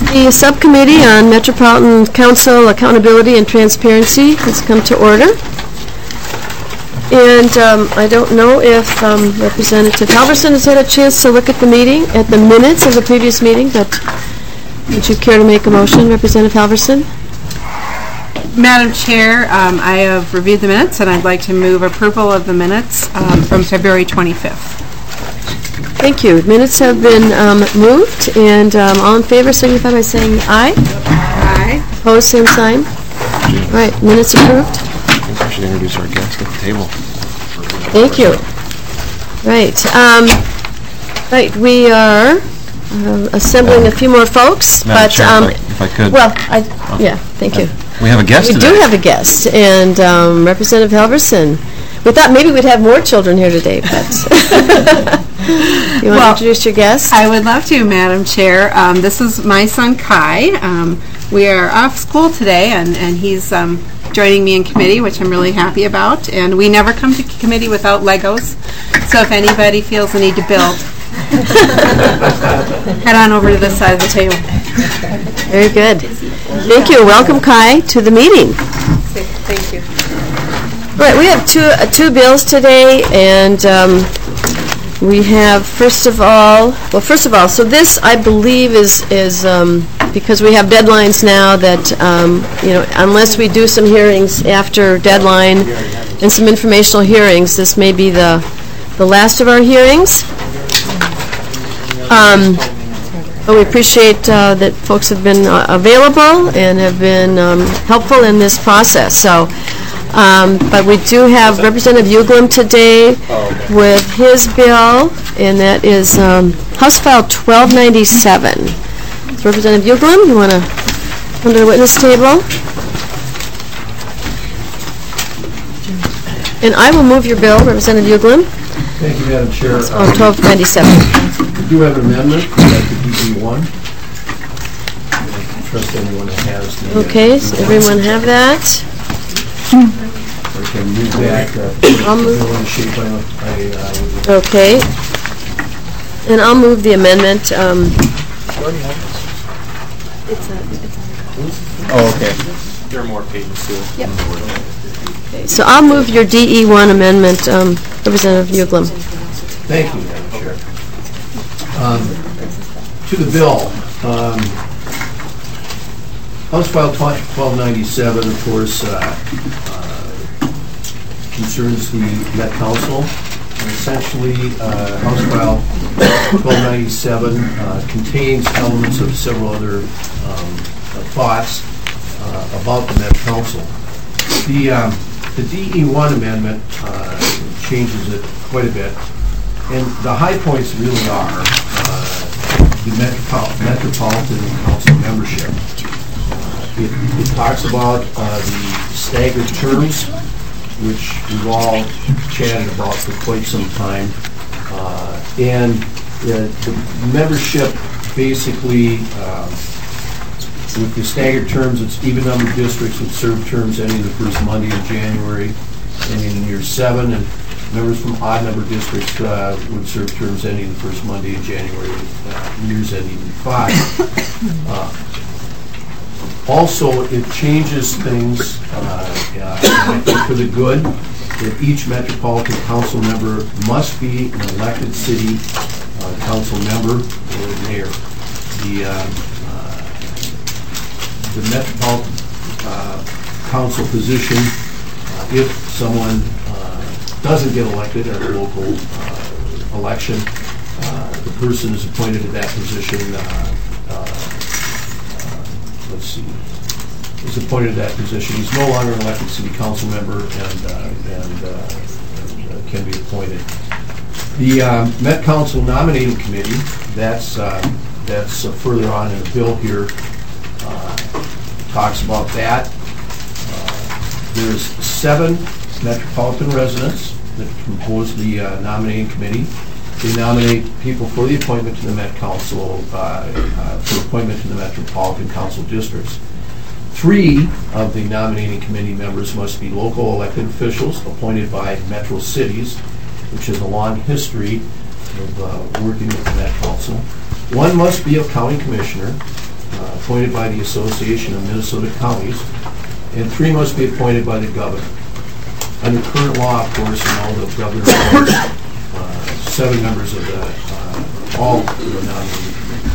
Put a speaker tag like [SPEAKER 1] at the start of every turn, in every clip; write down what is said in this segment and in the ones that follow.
[SPEAKER 1] The subcommittee on Metropolitan Council Accountability and Transparency has come to order. And I don't know if Representative Halverson has had a chance to look at the minutes of the previous meeting, but would you care to make a motion, Representative Halverson?
[SPEAKER 2] Madam Chair, I have reviewed the minutes, and I'd like to move approval of the minutes from February 25th.
[SPEAKER 1] Thank you. Minutes have been moved, and all in favor signify by saying aye.
[SPEAKER 2] Aye.
[SPEAKER 1] Opposed, same sign. All right, minutes approved.
[SPEAKER 3] I think we should introduce our guest at the table.
[SPEAKER 1] Thank you. Right. Right, we are assembling a few more folks.
[SPEAKER 3] Madam
[SPEAKER 1] but
[SPEAKER 3] Chair, if I could.
[SPEAKER 1] Well, yeah, thank you.
[SPEAKER 3] We have a guest
[SPEAKER 1] We
[SPEAKER 3] today.
[SPEAKER 1] do have a guest, and Representative Halverson. We thought maybe we'd have more children here today, but you want to introduce your guest?
[SPEAKER 2] I would love to, Madam Chair. This is my son, Kai. We are off school today, and he's joining me in committee, which I'm really happy about. And we never come to committee without Legos, so if anybody feels the need to build, head on over to this side of the table.
[SPEAKER 1] Very good. Thank you. Welcome, Kai, to the meeting.
[SPEAKER 2] Thank you.
[SPEAKER 1] Right, we have two bills today, and we have, first of all, so this, I believe, is because we have deadlines now that, unless we do some hearings after deadline and some informational hearings, this may be the last of our hearings. But we appreciate that folks have been available and have been helpful in this process. So, but we do have Representative Uglem today with his bill, and that is House File 1297. So Representative Uglem, you want to come to the witness table? And I will move your bill, Representative Uglem.
[SPEAKER 4] Thank you, Madam Chair.
[SPEAKER 1] On 1297.
[SPEAKER 4] We do have an amendment to DD1. I trust anyone that has the...
[SPEAKER 1] Okay, so everyone have that?
[SPEAKER 4] I can move that.
[SPEAKER 1] I'll move.
[SPEAKER 4] In shape
[SPEAKER 1] Okay. And I'll move the amendment.
[SPEAKER 3] Oh, okay. There are more pages too.
[SPEAKER 1] Yep. Okay, so I'll move your DE1 amendment, Representative Uglem.
[SPEAKER 4] Thank you, Madam Chair. To the bill, House File 1297, of course, concerns the Met Council. Essentially, House File 1297 contains elements of several other thoughts about the Met Council. The DE1 amendment changes it quite a bit, and the high points really are the Metropolitan Council membership. It talks about the staggered terms, which we've all chatted about for quite some time, and the membership basically, with the staggered terms, it's even-numbered districts would serve terms ending the first Monday in January, ending in year 7, and members from odd-numbered districts would serve terms ending the first Monday in January, years ending in 5. Also, it changes things for the good, that each Metropolitan Council member must be an elected city council member or mayor. The Metropolitan Council position, if someone doesn't get elected at a local election, the person is appointed to that position, is appointed to that position. He's no longer an elected city council member and can be appointed. The Met Council Nominating Committee, that's further on in the bill here, talks about that. There's 7 metropolitan residents that compose the nominating committee. They nominate people for the appointment to the Met Council, for appointment to the Metropolitan Council districts. 3 of the nominating committee members must be local elected officials appointed by metro cities, which has a long history of working with the Met Council. 1 must be a county commissioner, appointed by the Association of Minnesota Counties, and 3 must be appointed by the governor. Under current law, of course, the governor appoints 7 members of all the nominating committee.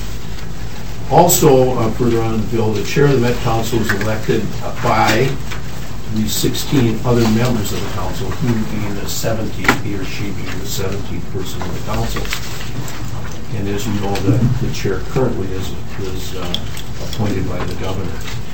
[SPEAKER 4] Also, further on in the bill, the chair of the Met Council is elected by the 16 other members of the council, he being the 17th, he or she being the 17th person of the council. And as you know, the chair currently is appointed by the governor.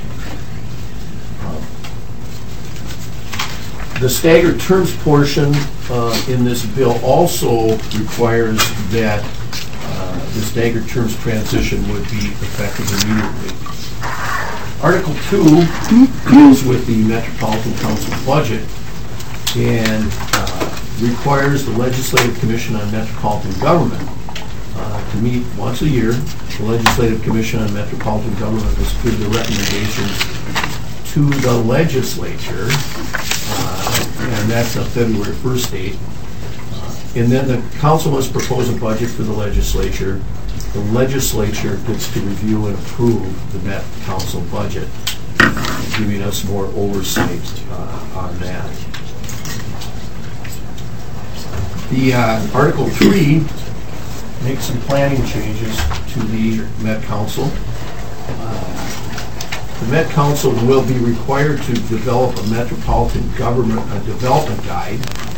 [SPEAKER 4] The staggered terms portion in this bill also requires that the staggered terms transition would be effective immediately. Article 2 deals with the Metropolitan Council budget and requires the Legislative Commission on Metropolitan Government to meet once a year. The Legislative Commission on Metropolitan Government must give the recommendations to the legislature, and that's a February 1st date. And then the council must propose a budget for the legislature. The legislature gets to review and approve the Met Council budget, giving us more oversight on that. The Article 3 makes some planning changes to the Met Council. The Met Council will be required to develop a metropolitan government development guide,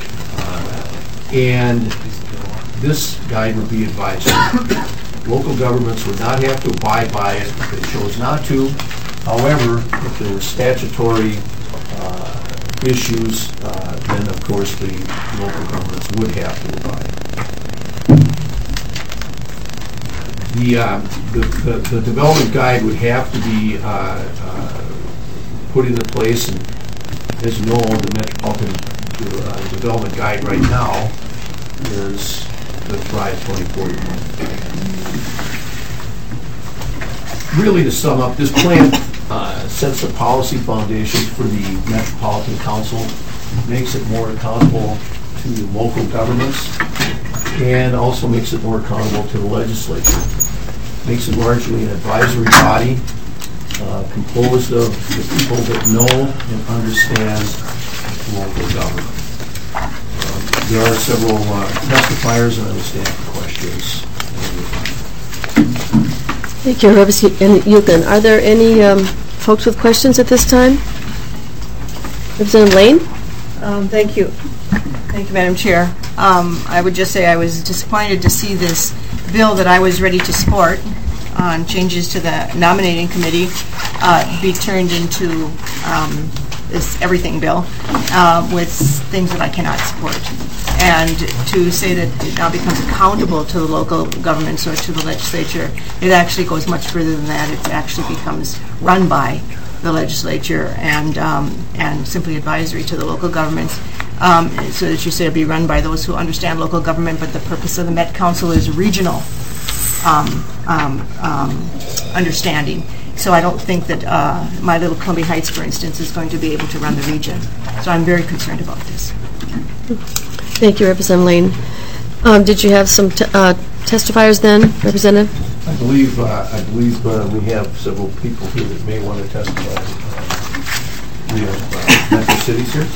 [SPEAKER 4] and this guide would be advisory. Local governments would not have to abide by it if they chose not to. However, if there were statutory issues, then of course the local governments would have to abide. The development guide would have to be put into place, and as you know, the Metropolitan Development Guide right now is the Thrive 2040. Really, to sum up, this plan sets the policy foundations for the Metropolitan Council, makes it more accountable to local governments, and also makes it more accountable to the legislature. Makes it largely an advisory body composed of the people that know and understand local government. There are several testifiers, and I will stand for questions.
[SPEAKER 1] Thank you, Representative Yukon. Are there any folks with questions at this time? Representative Lane?
[SPEAKER 5] Thank you. Thank you, Madam Chair. I would just say I was disappointed to see this bill that I was ready to support on changes to the nominating committee be turned into this everything bill with things that I cannot support. And to say that it now becomes accountable to the local governments or to the legislature, it actually goes much further than that. It actually becomes run by the legislature and simply advisory to the local governments. So that you say it'll be run by those who understand local government, but the purpose of the Met Council is regional understanding. So I don't think that my little Columbia Heights, for instance, is going to be able to run the region. So I'm very concerned about this.
[SPEAKER 1] Thank you, Representative Lane. Did you have some testifiers then, Representative?
[SPEAKER 4] I believe we have several people here that may want to testify. We have Metro Cities here.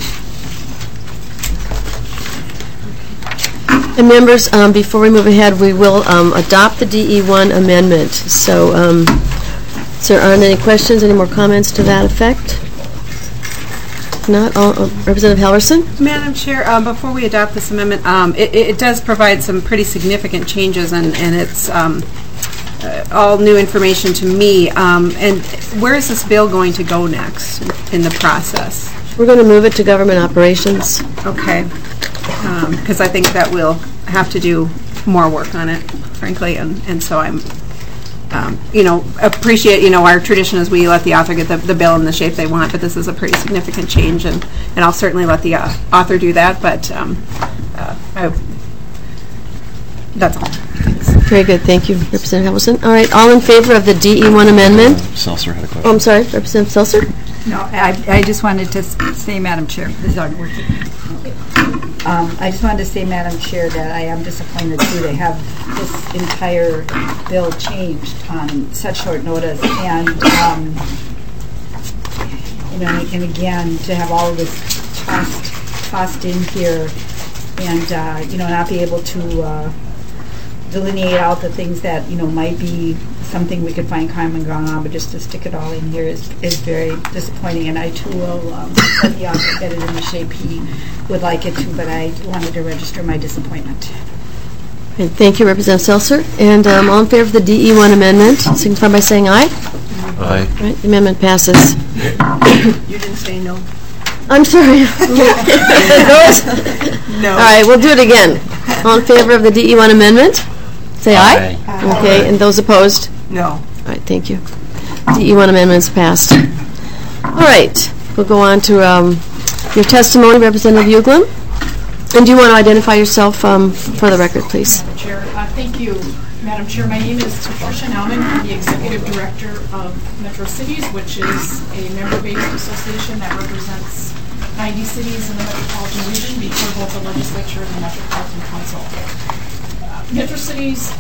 [SPEAKER 1] And members, before we move ahead, we will adopt the DE1 amendment. So, so there aren't any questions, any more comments to that effect? If not, Representative Halverson?
[SPEAKER 2] Madam Chair, before we adopt this amendment, it does provide some pretty significant changes, and it's all new information to me. And where is this bill going to go next in the process?
[SPEAKER 1] We're going to move it to government operations.
[SPEAKER 2] Okay. Because I think that we'll have to do more work on it, frankly, and so I'm, appreciate, our tradition is we let the author get the bill in the shape they want, but this is a pretty significant change, and I'll certainly let the author do that, but that's all. Thanks.
[SPEAKER 1] Very good, thank you, Representative Halverson. All right, all in favor of the DE1 amendment?
[SPEAKER 3] Seltzer had a question.
[SPEAKER 1] Oh, I'm sorry, Representative Seltzer?
[SPEAKER 6] No, I just wanted to say, Madam Chair, this aren't working. I just wanted to say, Madam Chair, that I am disappointed too to have this entire bill changed on such short notice, and and again to have all of this tossed in here, and not be able to delineate out the things that might be something we could find common ground on, but just to stick it all in here is very disappointing. And I too will let the author get it in the shape he would like it to, but I wanted to register my disappointment.
[SPEAKER 1] Okay, thank you, Representative Seltzer. And all in favor of the DE1 amendment, signify by saying aye.
[SPEAKER 3] Aye.
[SPEAKER 1] Right, the amendment passes.
[SPEAKER 5] You didn't say no.
[SPEAKER 1] I'm sorry.
[SPEAKER 5] No.
[SPEAKER 1] All right, we'll do it again. All in favor of the DE1 amendment, say aye. Okay, and those opposed?
[SPEAKER 5] No.
[SPEAKER 1] All right, thank you. DE1 amendments passed. All right, we'll go on to your testimony, Representative Uglem. And do you want to identify yourself for the record, please?
[SPEAKER 7] Madam Chair, thank you, Madam Chair. My name is Patricia Nauman. I'm the Executive Director of Metro Cities, which is a member-based association that represents 90 cities in the metropolitan region before both the legislature and the Metropolitan Council. Metro Cities,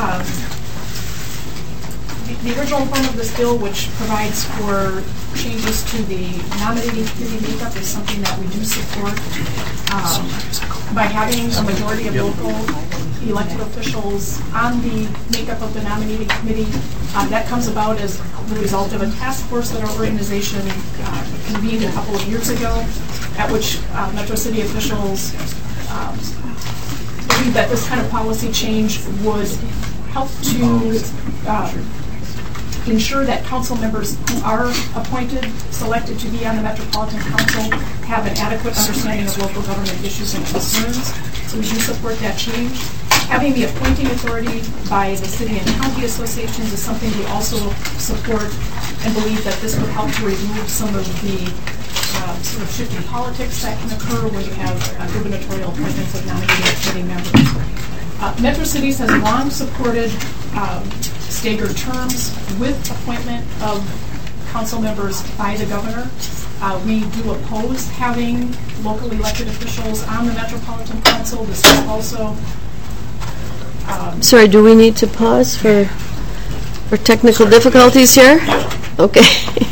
[SPEAKER 7] the original form of this bill, which provides for changes to the nominating committee makeup, is something that we do support. By having a majority of local elected officials on the makeup of the nominating committee, that comes about as the result of a task force that our organization convened a couple of years ago, at which Metro City officials believe that this kind of policy change would help to ensure that council members who are selected to be on the Metropolitan Council have an adequate understanding of local government issues and concerns. So we do support that change. Having the appointing authority by the city and county associations is something we also support, and believe that this would help to remove some of the sort of shifting politics that can occur when you have gubernatorial appointments of nominating committee members. Metro Cities has long supported staggered terms with appointment of council members by the governor. We do oppose having local elected officials on the Metropolitan Council. This is also...
[SPEAKER 1] Sorry, do we need to pause for technical difficulties here? Okay.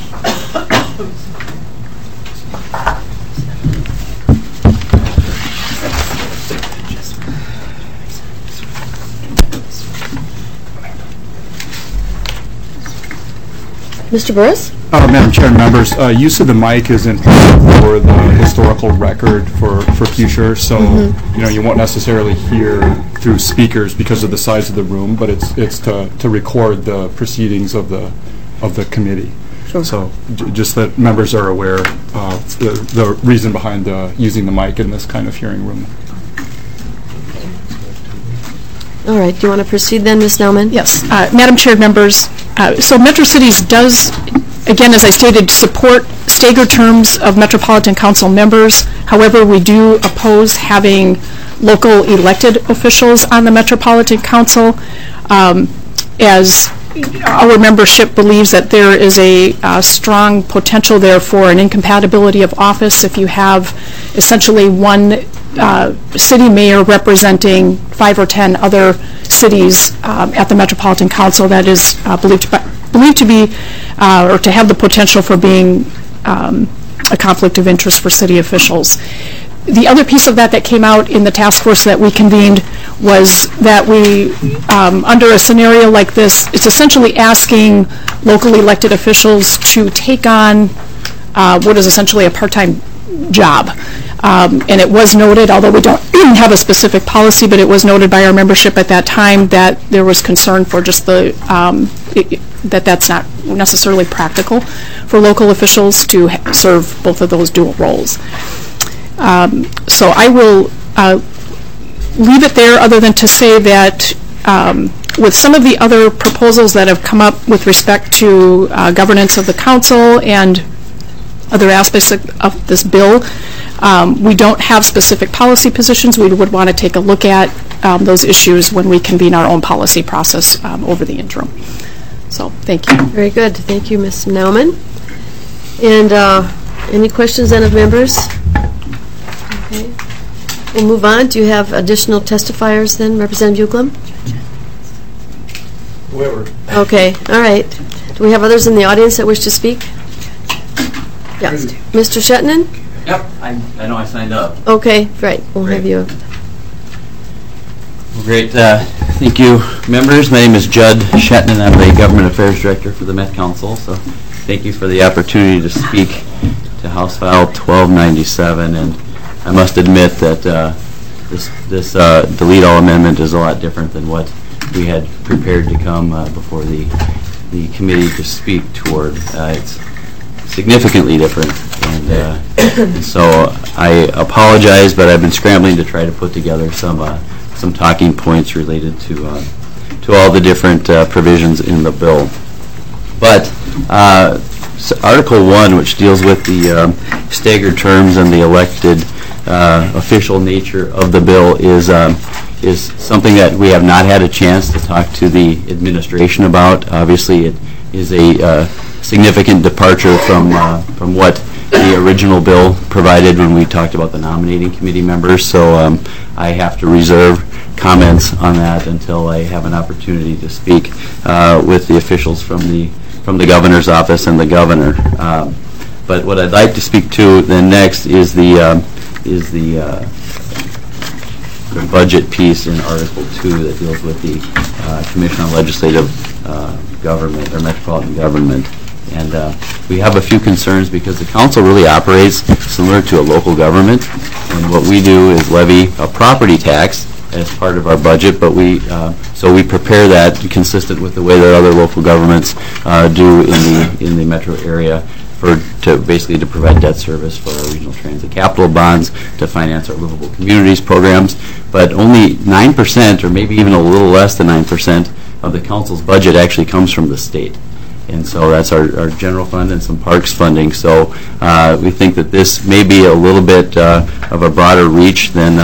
[SPEAKER 1] Mr. Burris?
[SPEAKER 8] Madam Chair and members, use of the mic is important for the historical record for future, so you won't necessarily hear through speakers because of the size of the room, but it's to record the proceedings of the committee. Sure. So just that members are aware of the reason behind using the mic in this kind of hearing room.
[SPEAKER 1] All right. Do you want to proceed then, Ms. Nauman?
[SPEAKER 9] Yes. Madam Chair, members, so Metro Cities does, again, as I stated, support staggered terms of Metropolitan Council members. However, we do oppose having local elected officials on the Metropolitan Council, as our membership believes that there is a strong potential there for an incompatibility of office if you have essentially one city mayor representing 5 or 10 other cities at the Metropolitan Council. That is believed to be or to have the potential for being a conflict of interest for city officials. The other piece of that came out in the task force that we convened was that we, under a scenario like this, it's essentially asking local elected officials to take on what is essentially a part-time job. And it was noted, although we don't have a specific policy, but it was noted by our membership at that time that there was concern for just that's not necessarily practical for local officials to serve both of those dual roles. So I will leave it there, other than to say that with some of the other proposals that have come up with respect to governance of the council and other aspects of this bill, we don't have specific policy positions. We would want to take a look at those issues when we convene our own policy process over the interim. So, thank you.
[SPEAKER 1] Very good. Thank you, Ms. Nauman. And any questions then of members? Okay. we'll move on. Do you have additional testifiers then, Representative Uglum?
[SPEAKER 4] Whoever.
[SPEAKER 1] Okay, all right. Do we have others in the audience that wish to speak? Yeah. Mr. Shetnan?
[SPEAKER 10] Yep, I know I signed up.
[SPEAKER 1] Okay, right. We'll have you.
[SPEAKER 10] Well, great. Thank you, members. My name is Judd Shetnan. I'm the Government Affairs Director for the Met Council. So thank you for the opportunity to speak to House File 1297. And I must admit that this delete all amendment is a lot different than what we had prepared to come before the committee to speak toward. It's significantly different, and so I apologize, but I've been scrambling to try to put together some talking points related to all the different provisions in the bill. But so Article 1, which deals with the staggered terms and the elected official nature of the bill, is something that we have not had a chance to talk to the administration about. Obviously, it is a significant departure from what the original bill provided when we talked about the nominating committee members. So I have to reserve comments on that until I have an opportunity to speak with the officials from the governor's office and the governor. But what I'd like to speak to then next is the budget piece in Article 2 that deals with the Commission on Legislative Government or Metropolitan Government. And we have a few concerns because the council really operates similar to a local government. And what we do is levy a property tax as part of our budget, but so we prepare that consistent with the way that other local governments do in the metro area to provide debt service for our regional transit capital bonds, to finance our livable communities programs. But only 9%, or maybe even a little less than 9%, of the council's budget actually comes from the state. And so that's our general fund and some parks funding. So we think that this may be a little bit of a broader reach than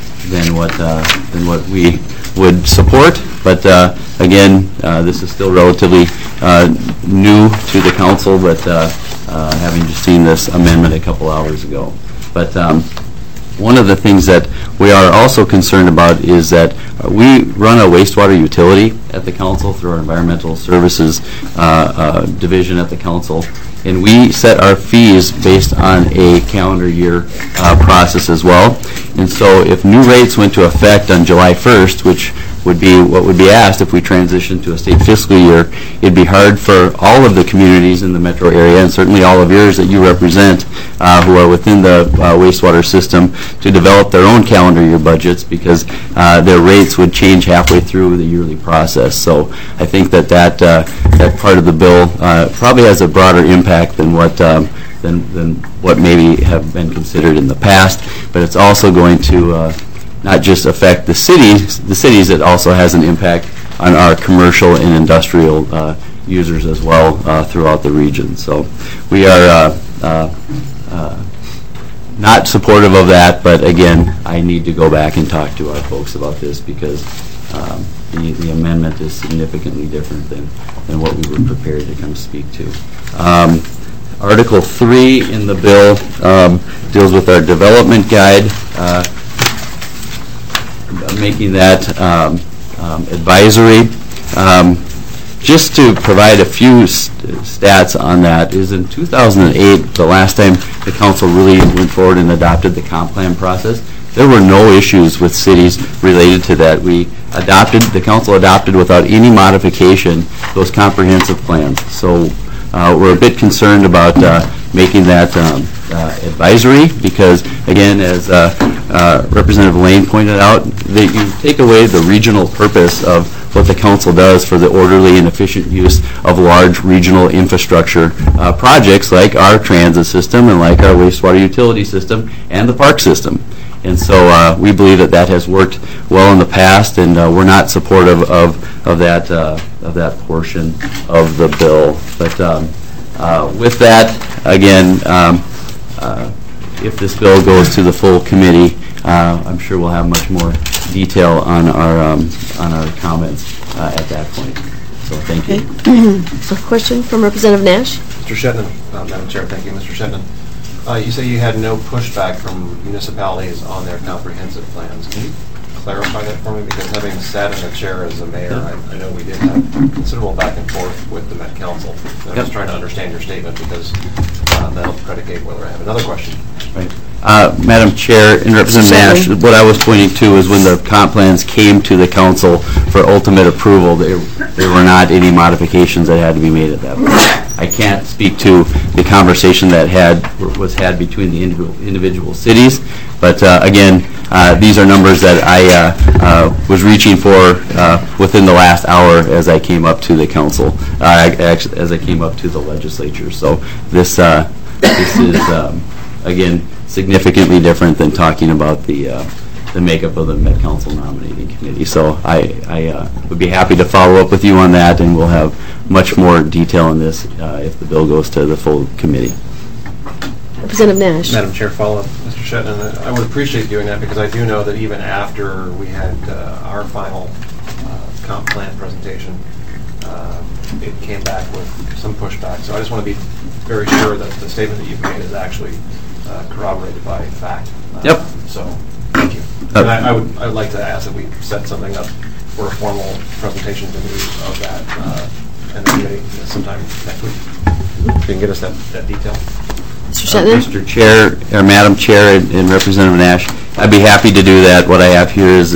[SPEAKER 10] what we would support. But again, this is still relatively new to the council, but having just seen this amendment a couple hours ago. But one of the things that we are also concerned about is that we run a wastewater utility at the council through our environmental services division at the council, and we set our fees based on a calendar year process as well. And so if new rates went to effect on July 1st, which would be what would be asked if we transitioned to a state fiscal year, it'd be hard for all of the communities in the metro area, and certainly all of yours that you represent who are within the wastewater system, to develop their own calendar year budgets, because their rates would change halfway through the yearly process. So I think that part of the bill probably has a broader impact than what maybe have been considered in the past, but it's also going to not just affect the cities, it also has an impact on our commercial and industrial users as well throughout the region. So we are not supportive of that, but again, I need to go back and talk to our folks about this, because the amendment is significantly different than what we were prepared to come speak to. Article 3 in the bill deals with our development guide, making that advisory. Just to provide a few stats on that, is in 2008, the last time the council really went forward and adopted the comp plan process, there were no issues with cities related to that. The council adopted without any modification those comprehensive plans. So we're a bit concerned about making that advisory, because again, as Representative Lane pointed out, that you take away the regional purpose of what the council does for the orderly and efficient use of large regional infrastructure projects like our transit system and like our wastewater utility system and the park system. And so we believe that has worked well in the past, and we're not supportive of that portion of the bill. But with that, again, if this bill goes to the full committee, I'm sure we'll have much more detail on our comments at that point. So thank you.
[SPEAKER 1] A question from Representative Nash.
[SPEAKER 3] Mr. Shetnan, Madam Chair, thank you, Mr. Shetnan. You say you had no pushback from municipalities on their comprehensive plans. Can you clarify that for me? Because having sat in the chair as a mayor, I know we did have considerable back and forth with the Met Council. I'm just trying to understand your statement because that'll predicate whether I have another question.
[SPEAKER 10] Right. Madam Chair and Representative Nash, what I was pointing to is when the comp plans came to the council for ultimate approval, there were not any modifications that had to be made at that point. I can't speak to the conversation that was had between the individual cities, but again, these are numbers that I was reaching for within the last hour as I came up to the council, actually, as I came up to the legislature. So this is again significantly different than talking about the makeup of the Met Council nominating committee. So I would be happy to follow up with you on that, and we'll have much more detail on this if the bill goes to the full committee.
[SPEAKER 1] Representative Nash.
[SPEAKER 3] Madam Chair, follow up, Mr. Shetland. I would appreciate doing that because I do know that even after we had our final comp plan presentation, it came back with some pushback. So I just want to be very sure that the statement that you've made is actually corroborated by fact.
[SPEAKER 10] Yep.
[SPEAKER 3] So, thank you. And I would like to ask that we set something up for a formal presentation to me of that and the committee sometime next week. If you can get us that detail.
[SPEAKER 1] Mr. Shetland?
[SPEAKER 10] Mr. Chair, or Madam Chair, and Representative Nash, I'd be happy to do that. What I have here is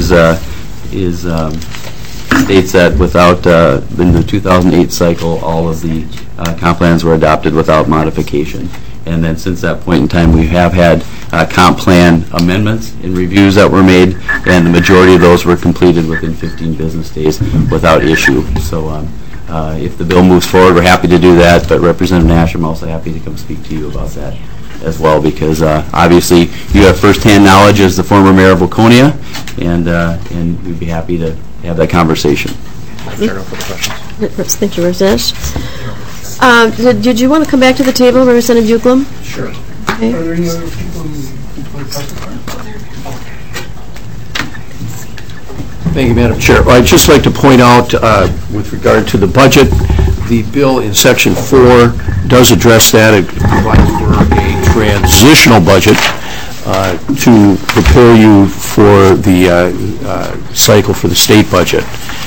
[SPEAKER 10] states that without in the 2008 cycle, all of the comp plans were adopted without modification. And then since that point in time, we have had comp plan amendments and reviews that were made, and the majority of those were completed within 15 business days without issue. So if the bill moves forward, we're happy to do that, but Representative Nash, I'm also happy to come speak to you about that as well, because obviously you have firsthand knowledge as the former mayor of Waconia, and we'd be happy to have that conversation.
[SPEAKER 3] Chair, no further questions.
[SPEAKER 1] Thank you, Representative Nash. Did you want to come back to the table, Representative Uglum?
[SPEAKER 4] Sure.
[SPEAKER 1] Okay.
[SPEAKER 4] Are there any other people who want to testify? Thank you, Madam Chair. I'd just like to point out, with regard to the budget, the bill in Section 4 does address that. It provides for a transitional budget to prepare you for the cycle for the state budget,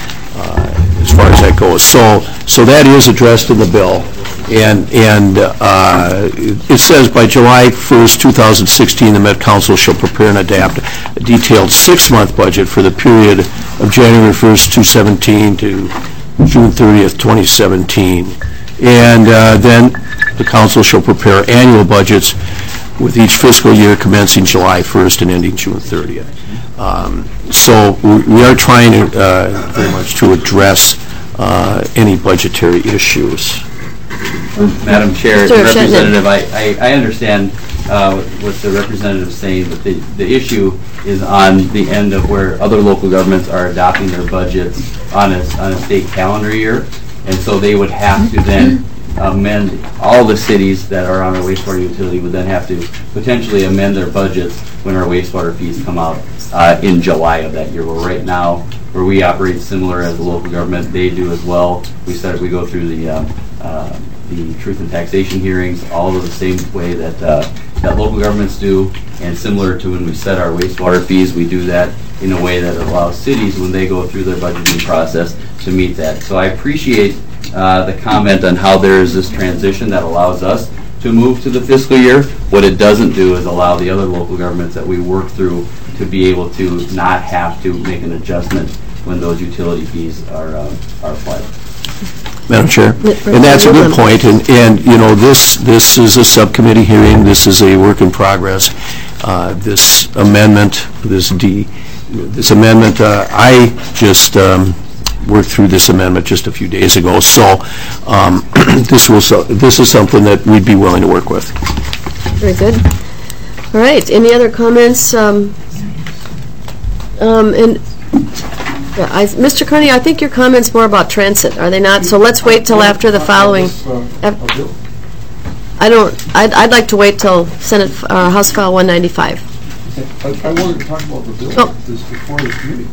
[SPEAKER 4] as far as that goes. So that is addressed in the bill. And it says by July 1st, 2016, the Met Council shall prepare and adapt a detailed 6-month budget for the period of January 1st, 2017 to June 30th, 2017. And then the Council shall prepare annual budgets with each fiscal year commencing July 1st and ending June 30th. So we are trying to very much to address any budgetary issues.
[SPEAKER 10] Madam Chair,
[SPEAKER 1] Mr.
[SPEAKER 10] Representative, I understand what the representative is saying, but the issue is on the end of where other local governments are adopting their budgets on a state calendar year, and so they would have to then amend, all the cities that are on our wastewater utility would then have to potentially amend their budgets when our wastewater fees come out in July of that year. Where right now, where we operate similar as a local government, they do as well. We go through the truth and taxation hearings, all of the same way that local governments do, and similar to when we set our wastewater fees, we do that in a way that allows cities, when they go through their budgeting process, to meet that. So I appreciate the comment on how there is this transition that allows us to move to the fiscal year. What it doesn't do is allow the other local governments that we work through to be able to not have to make an adjustment when those utility fees are applied.
[SPEAKER 4] Madam Chair, and that's a good point, and you know, this is a subcommittee hearing, this is a work in progress. This amendment, I just worked through this amendment just a few days ago, so this is something that we'd be willing to work with.
[SPEAKER 1] Very good. All right, any other comments? Mr. Carney, I think your comments more about transit, are they not? So let's wait till after the following. I'd like to wait till Senate House File 195.
[SPEAKER 11] I wanted to talk about the bill before the committee.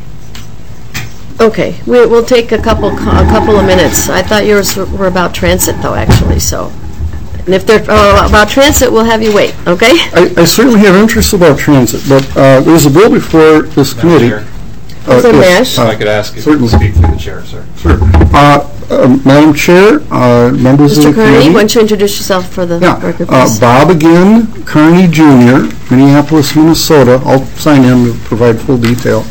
[SPEAKER 1] Okay, we'll take a couple of minutes. I thought yours were about transit, though, actually. So And if they're about transit, we'll have you wait, okay?
[SPEAKER 11] I certainly have interest about transit, but there's a bill before this committee.
[SPEAKER 1] Is there MASH?
[SPEAKER 3] If I could ask you to
[SPEAKER 11] Certainly.
[SPEAKER 3] speak through the chair, sir.
[SPEAKER 11] Sure. Madam Chair, members of the
[SPEAKER 1] Mr. Carney,
[SPEAKER 11] committee.
[SPEAKER 1] why don't you introduce yourself for the
[SPEAKER 11] Yeah,
[SPEAKER 1] record, please?
[SPEAKER 11] Bob again, Carney Jr., Minneapolis, Minnesota. I'll sign in to provide full detail.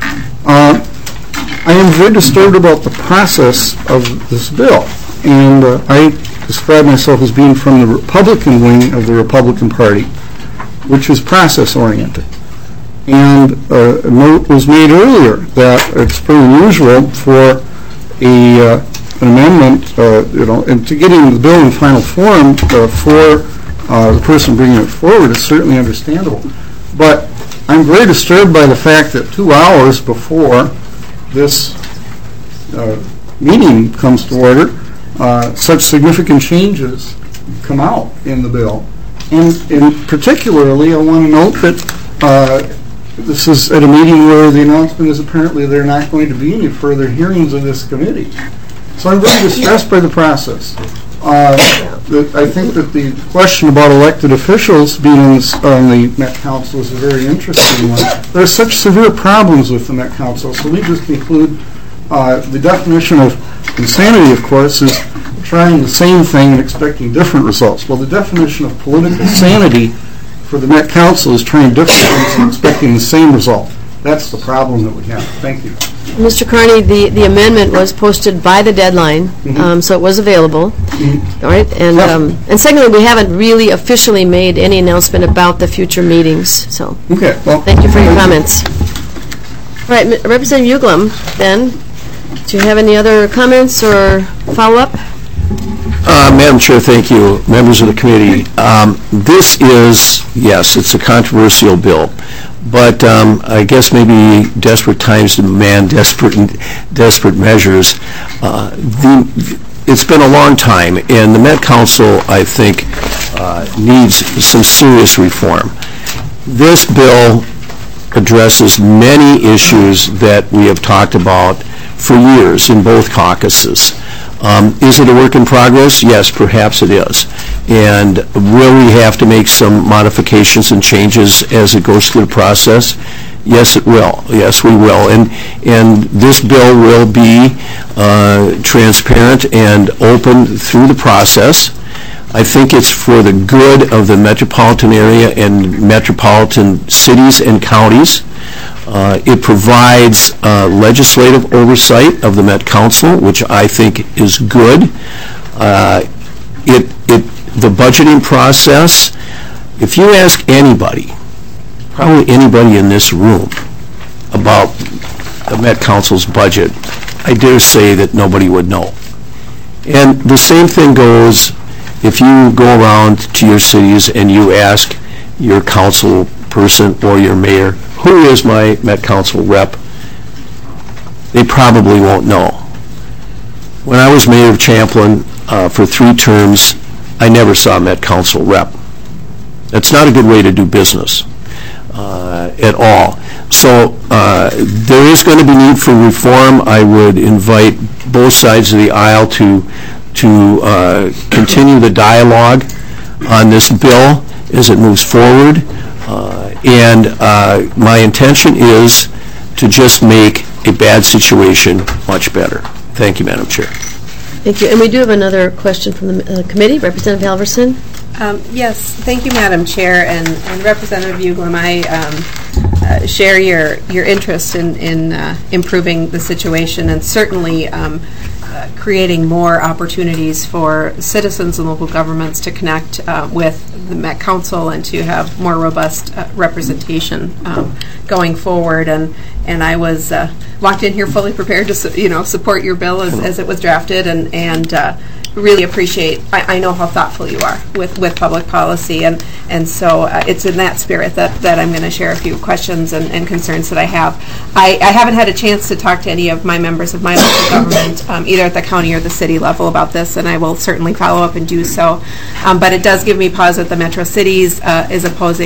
[SPEAKER 11] I am very disturbed about the process of this bill, and I describe myself as being from the Republican wing of the Republican Party, which is process-oriented. And a note was made earlier that it's pretty unusual for an amendment, and to get into the bill in final form for the person bringing it forward is certainly understandable. But I'm very disturbed by the fact that 2 hours before this meeting comes to order, such significant changes come out in the bill. And particularly, I want to note that this is at a meeting where the announcement is apparently there are not going to be any further hearings of this committee. So I'm very distressed by the process. I think that the question about elected officials being on the Met Council is a very interesting one. There are such severe problems with the Met Council, so we just conclude the definition of insanity, of course, is trying the same thing and expecting different results. Well, the definition of political sanity for the Met Council is trying different things and expecting the same result. That's the problem that we have. Thank you.
[SPEAKER 1] Mr. Carney, the amendment was posted by the deadline, so it was available. All right, and secondly, we haven't really officially made any announcement about the future meetings. So,
[SPEAKER 11] okay, well,
[SPEAKER 1] thank you for your comments. All right, Representative Uglem, then, do you have any other comments or follow-up?
[SPEAKER 4] Madam Chair, thank you. Members of the committee, this is, yes, it's a controversial bill, but I guess maybe desperate times demand desperate measures. It's been a long time, and the Met Council, I think, needs some serious reform. This bill addresses many issues that we have talked about for years in both caucuses. Is it a work in progress? Yes, perhaps it is. And will we have to make some modifications and changes as it goes through the process? Yes, it will. Yes, we will. And this bill will be transparent and open through the process. I think it's for the good of the metropolitan area and metropolitan cities and counties. It provides legislative oversight of the Met Council, which I think is good. The budgeting process, if you ask anybody, probably anybody in this room, about the Met Council's budget, I dare say that nobody would know. And the same thing goes if you go around to your cities and you ask your council person or your mayor, who is my Met Council rep? They probably won't know. When I was mayor of Champlin for 3 terms, I never saw a Met Council rep. That's not a good way to do business at all. So there is going to be need for reform. I would invite both sides of the aisle to continue the dialogue on this bill as it moves forward. And my intention is to just make a bad situation much better. Thank you, Madam Chair.
[SPEAKER 1] Thank you. And we do have another question from the committee. Representative Halverson.
[SPEAKER 2] Yes, thank you, Madam Chair, and Representative Uglem. I share your interest in improving the situation and certainly creating more opportunities for citizens and local governments to connect with the Met Council and to have more robust representation going forward. And I was walked in here fully prepared to support your bill as it was drafted and really appreciate. I know how thoughtful you are with public policy, and so it's in that spirit that I'm going to share a few questions and concerns that I have. I haven't had a chance to talk to any of my members of my local government, either at the county or the city level, about this, and I will certainly follow up and do so. But it does give me pause that the Metro Cities is opposing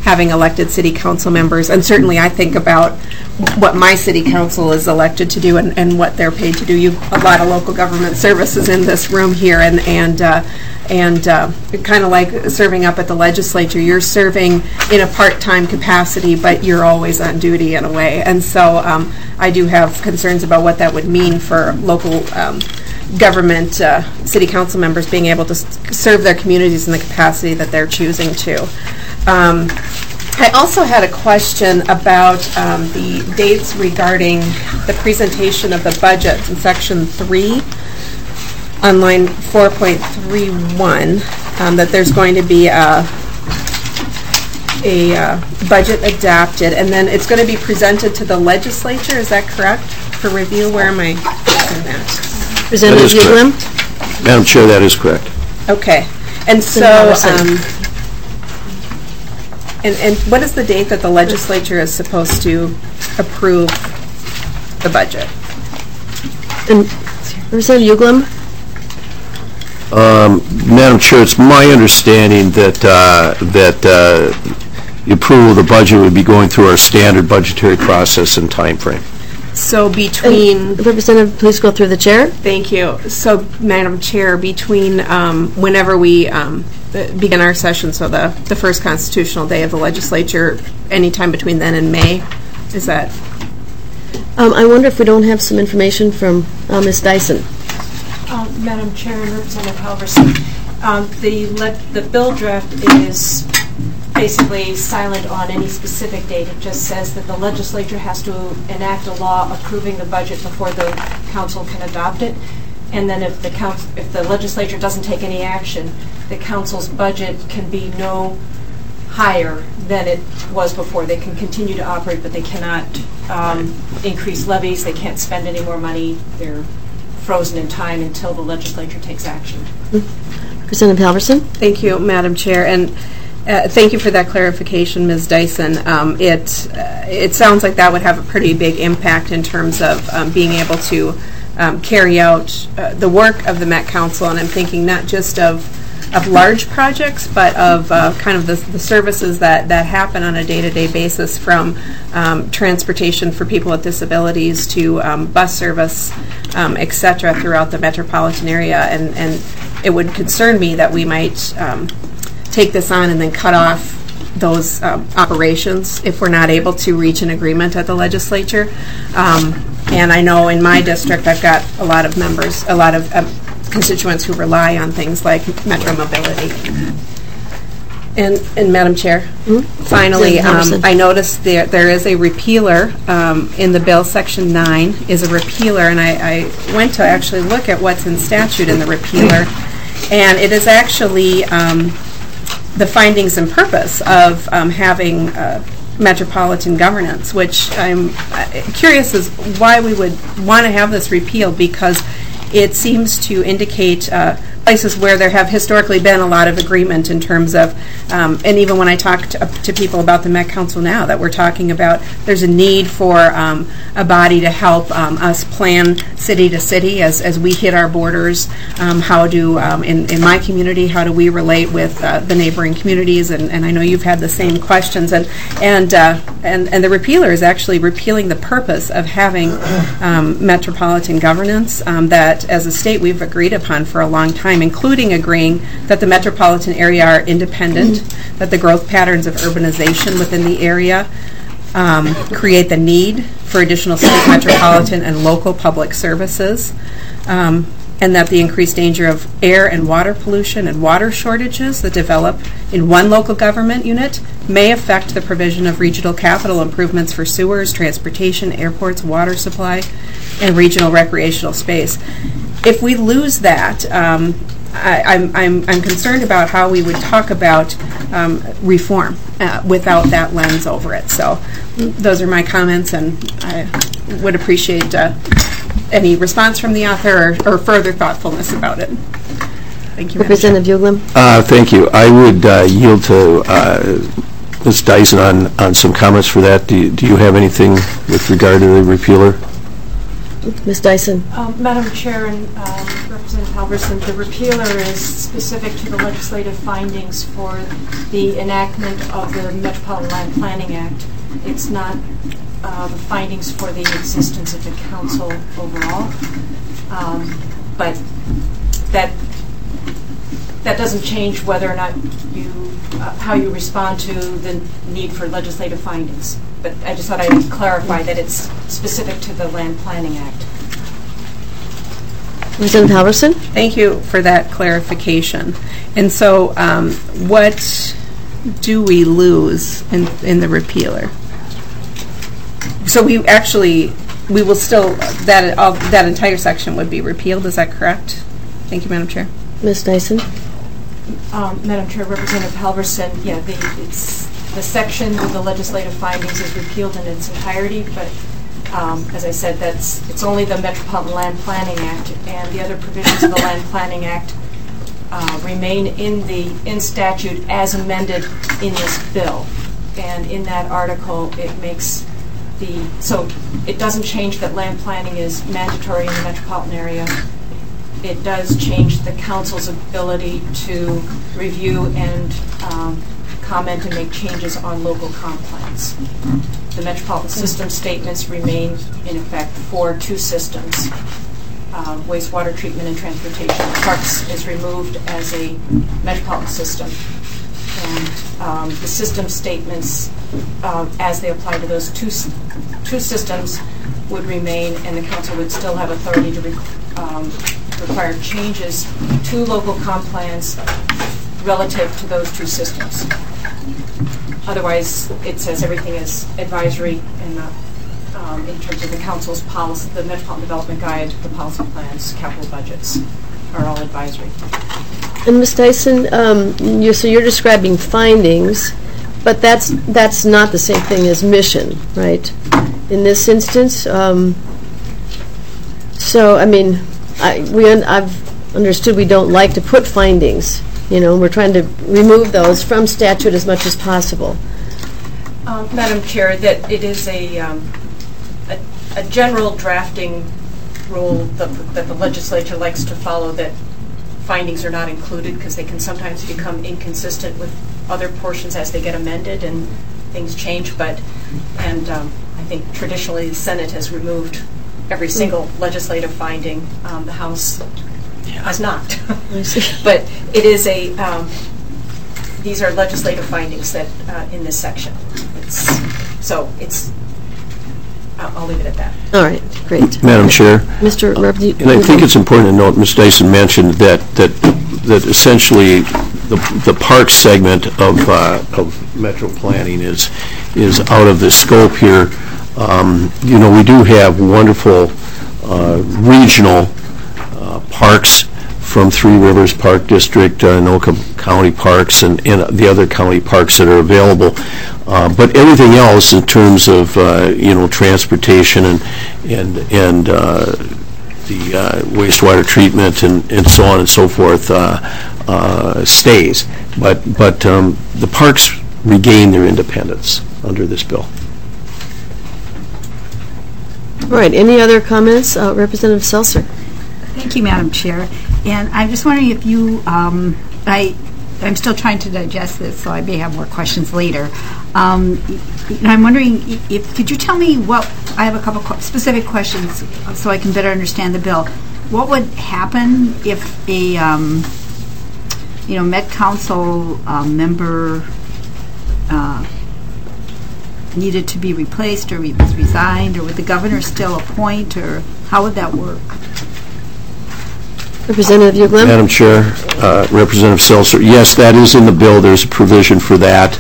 [SPEAKER 2] having elected city council members. And certainly I think about what my city council is elected to do and what they're paid to do. You a lot of local government services in this room here, and kind of like serving up at the legislature. You're serving in a part-time capacity, but you're always on duty in a way. And so I do have concerns about what that would mean for local government, city council members being able to serve their communities in the capacity that they're choosing to. I also had a question about the dates regarding the presentation of the budget in Section 3 on line 4.31, that there's going to be a budget adopted, and then it's going to be presented to the legislature. Is that correct? For review? Where am I getting that?
[SPEAKER 1] Representative Uglem?
[SPEAKER 4] Madam Chair, that is correct.
[SPEAKER 2] Okay. And so, and what is the date that the legislature is supposed to approve the budget?
[SPEAKER 1] And Representative Uglem?
[SPEAKER 4] Madam Chair, it's my understanding that the approval of the budget would be going through our standard budgetary process and time frame.
[SPEAKER 2] So between...
[SPEAKER 1] Representative, please go through the chair.
[SPEAKER 2] Thank you. So, Madam Chair, between whenever we begin our session, so the first constitutional day of the legislature, anytime between then and May, is that...
[SPEAKER 1] I wonder if we don't have some information from Ms. Dyson.
[SPEAKER 12] Madam Chair and Representative Halverson, the bill draft is basically silent on any specific date. It just says that the legislature has to enact a law approving the budget before the council can adopt it. And then if the legislature doesn't take any action, the council's budget can be no higher than it was before. They can continue to operate, but they cannot increase levies. They can't spend any more money. They're frozen in time until the legislature takes action.
[SPEAKER 1] Representative Halverson?
[SPEAKER 2] Thank you, Madam Chair. And thank you for that clarification, Ms. Dyson. It sounds like that would have a pretty big impact in terms of being able to carry out the work of the Met Council, and I'm thinking not just of large projects, but of kind of the services that happen on a day-to-day basis, from transportation for people with disabilities to bus service, et cetera, throughout the metropolitan area. And it would concern me that we might take this on and then cut off those operations if we're not able to reach an agreement at the legislature. And I know in my district I've got a lot of members, a lot of constituents who rely on things like Metro Mobility. And Madam Chair, finally, I noticed there is a repealer in the bill. Section 9 is a repealer, and I went to actually look at what's in statute in the repealer, and it is actually the findings and purpose of having metropolitan governance, which I'm curious as why we would want to have this repealed, because it seems to indicate places where there have historically been a lot of agreement in terms of, and even when I talk to people about the Met Council now, that we're talking about there's a need for a body to help us plan city to city as we hit our borders. How do, in my community, how do we relate with the neighboring communities? And I know you've had the same questions. And the repealer is actually repealing the purpose of having metropolitan governance that, as a state, we've agreed upon for a long time, including agreeing that the metropolitan area are independent, that the growth patterns of urbanization within the area create the need for additional state, metropolitan, and local public services, and that the increased danger of air and water pollution and water shortages that develop in one local government unit may affect the provision of regional capital improvements for sewers, transportation, airports, water supply, and regional recreational space. If we lose that, I'm concerned about how we would talk about reform without that lens over it. So those are my comments, and I would appreciate any response from the author or further thoughtfulness about it. Thank you,
[SPEAKER 1] Representative Uglem.
[SPEAKER 4] Thank you. I would yield to Ms. Dyson on some comments for that. Do you have anything with regard to the repealer?
[SPEAKER 1] Ms. Dyson?
[SPEAKER 12] Madam Chair and Representative Halverson, the repealer is specific to the legislative findings for the enactment of the Metropolitan Land Planning Act. It's not the findings for the existence of the council overall, but that doesn't change whether or not how you respond to the need for legislative findings. But I just thought I'd clarify that it's specific to the Land Planning Act.
[SPEAKER 1] Representative Halverson?
[SPEAKER 2] Thank you for that clarification. And so what do we lose in the repealer? So we will still, that entire section would be repealed, is that correct? Thank you, Madam Chair.
[SPEAKER 1] Ms. Dyson?
[SPEAKER 12] Madam Chair, Representative Halverson, yeah, the section with the legislative findings is repealed in its entirety, but as I said, it's only the Metropolitan Land Planning Act, and the other provisions of the Land Planning Act remain in statute as amended in this bill. And in that article, it makes so it doesn't change that land planning is mandatory in the metropolitan area. It does change the council's ability to review and comment and make changes on local comp plans. The metropolitan system statements remain in effect for two systems, wastewater treatment and transportation. Parks is removed as a metropolitan system. And the system statements, as they apply to those two systems, would remain, and the council would still have authority to require changes to local comp plans relative to those two systems. Otherwise, it says everything is advisory in terms of the council's policy, the Metropolitan Development Guide, the policy plans, capital budgets are all advisory.
[SPEAKER 1] And Ms. Dyson, so you're describing findings, but that's not the same thing as mission, right? In this instance, so I mean, I've understood we don't like to put findings. We're trying to remove those from statute as much as possible.
[SPEAKER 12] Madam Chair, that it is a general drafting rule that the legislature likes to follow, that findings are not included because they can sometimes become inconsistent with other portions as they get amended and things change. I think traditionally the Senate has removed every single legislative finding. The House has not. But it is these are legislative findings that in this section. I'll leave it at that.
[SPEAKER 1] All right, great.
[SPEAKER 4] Madam Chair,
[SPEAKER 1] Mr.
[SPEAKER 4] and I think it's important to note, Ms. Dyson mentioned that essentially the park segment of metro planning is out of the scope here. We do have wonderful regional parks from Three Rivers Park District, Anoka County Parks, and the other county parks that are available. But everything else in terms of transportation and the wastewater treatment and so on and so forth stays. But the parks regain their independence under this bill.
[SPEAKER 1] All right. Any other comments, Representative Seltzer?
[SPEAKER 6] Thank you, Madam Chair. And I'm just wondering if you, I'm still trying to digest this, so I may have more questions later. I'm wondering could you tell me I have a couple specific questions so I can better understand the bill. What would happen if a, Met Council member needed to be replaced or was resigned, or would the governor still appoint, or how would that work?
[SPEAKER 1] Representative Uglem?
[SPEAKER 4] Madam Chair, Representative Seltzer, yes, that is in the bill. There's a provision for that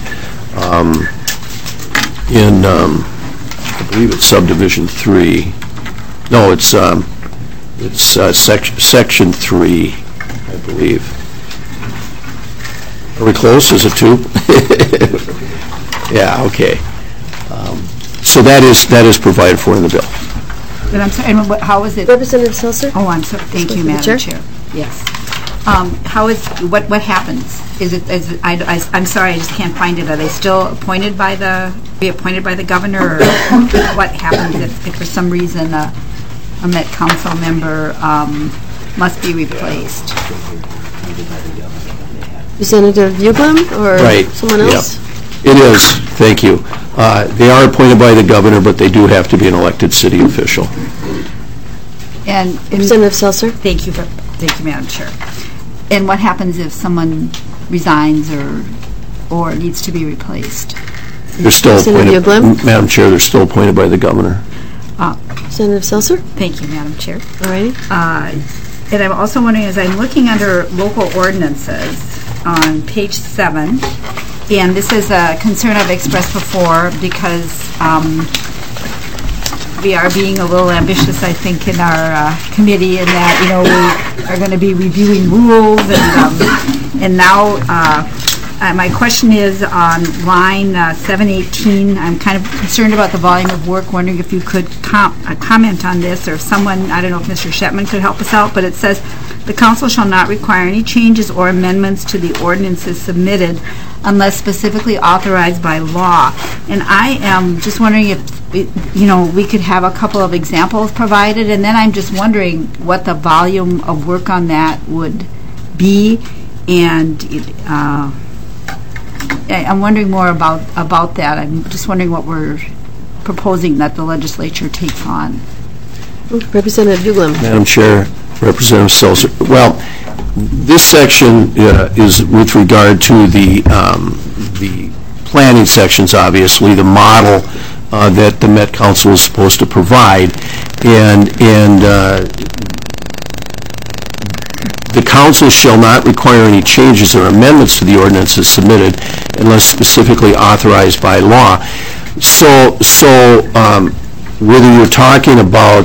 [SPEAKER 4] in, I believe it's subdivision 3. No, it's section 3, I believe. Are we close? Is it 2? Yeah, okay. So that is provided for in the bill.
[SPEAKER 6] But I'm sorry, how is it?
[SPEAKER 1] Representative Seltzer?
[SPEAKER 6] Oh, I'm sorry. Thank you, Madam Chair. Yes. How is what happens? I'm sorry, I just can't find it. Are they still appointed by the governor, or what happens if for some reason a Met Council member must be replaced.
[SPEAKER 1] Representative Uglum or
[SPEAKER 4] Right.
[SPEAKER 1] someone
[SPEAKER 4] Yep.
[SPEAKER 1] else?
[SPEAKER 4] It is, thank you. They are appointed by the governor, but they do have to be an elected city official.
[SPEAKER 6] And
[SPEAKER 1] Representative Seltzer?
[SPEAKER 6] thank you, Madam Chair. And what happens if someone resigns or needs to be replaced?
[SPEAKER 4] They're still
[SPEAKER 1] Representative
[SPEAKER 4] appointed,
[SPEAKER 1] Uglum?
[SPEAKER 4] Madam Chair, they're still appointed by the governor.
[SPEAKER 1] Representative Seltzer?
[SPEAKER 6] Thank you, Madam Chair.
[SPEAKER 1] All righty.
[SPEAKER 6] And I'm also wondering, as I'm looking under local ordinances on page 7, and this is a concern I've expressed before because we are being a little ambitious, I think, in our committee in that, we are going to be reviewing rules and now my question is on line 718. I'm kind of concerned about the volume of work, wondering if you could comment on this, or if someone, I don't know if Mr. Shetman could help us out, but it says, the council shall not require any changes or amendments to the ordinances submitted unless specifically authorized by law. And I am just wondering if, we could have a couple of examples provided, and then I'm just wondering what the volume of work on that would be, and I'm wondering more about that. I'm just wondering what we're proposing that the legislature takes on.
[SPEAKER 1] Representative Uglum?
[SPEAKER 4] Madam Chair, Representative Seltzer. Well, this section is with regard to the planning sections, obviously, the model that the Met Council is supposed to provide, and the council shall not require any changes or amendments to the ordinances submitted unless specifically authorized by law. So whether you're talking about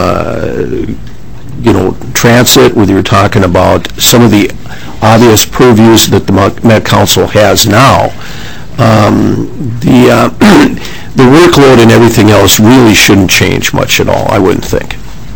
[SPEAKER 4] transit, whether you're talking about some of the obvious purviews that the Met Council has now, the workload and everything else really shouldn't change much at all, I wouldn't think.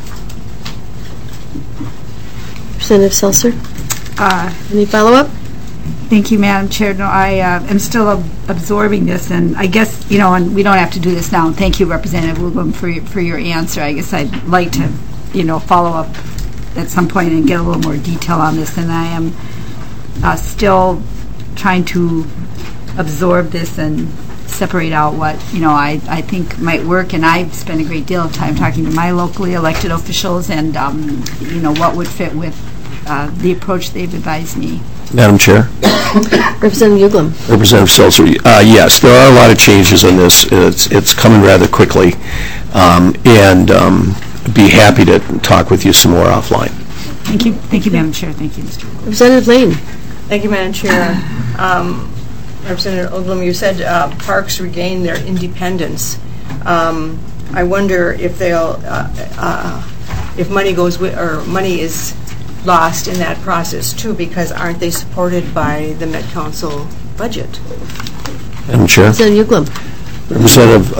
[SPEAKER 1] Representative Seltzer? Any follow-up?
[SPEAKER 6] Thank you, Madam Chair. No, I am still absorbing this, and I guess, and we don't have to do this now. And thank you, Representative Uglum, for your answer. I guess I'd like to, follow up at some point and get a little more detail on this, and I am still trying to absorb this and separate out what, I think might work, and I've spent a great deal of time talking to my locally elected officials and, what would fit with the approach they've advised me.
[SPEAKER 4] Madam Chair?
[SPEAKER 1] Representative Uglum?
[SPEAKER 4] Representative Seltzer, yes, there are a lot of changes in this. It's coming rather quickly, and be happy to talk with you some more offline.
[SPEAKER 6] Thank you, Madam Chair. Thank you, Mr.
[SPEAKER 1] Representative Lane?
[SPEAKER 5] Thank you, Madam Chair. Representative Uglum, you said parks regain their independence. I wonder if they'll, if money goes with, or money is lost in that process too, because aren't they supported by the Met Council budget?
[SPEAKER 4] Madam Chair?
[SPEAKER 1] Representative Uglum?
[SPEAKER 4] Representative,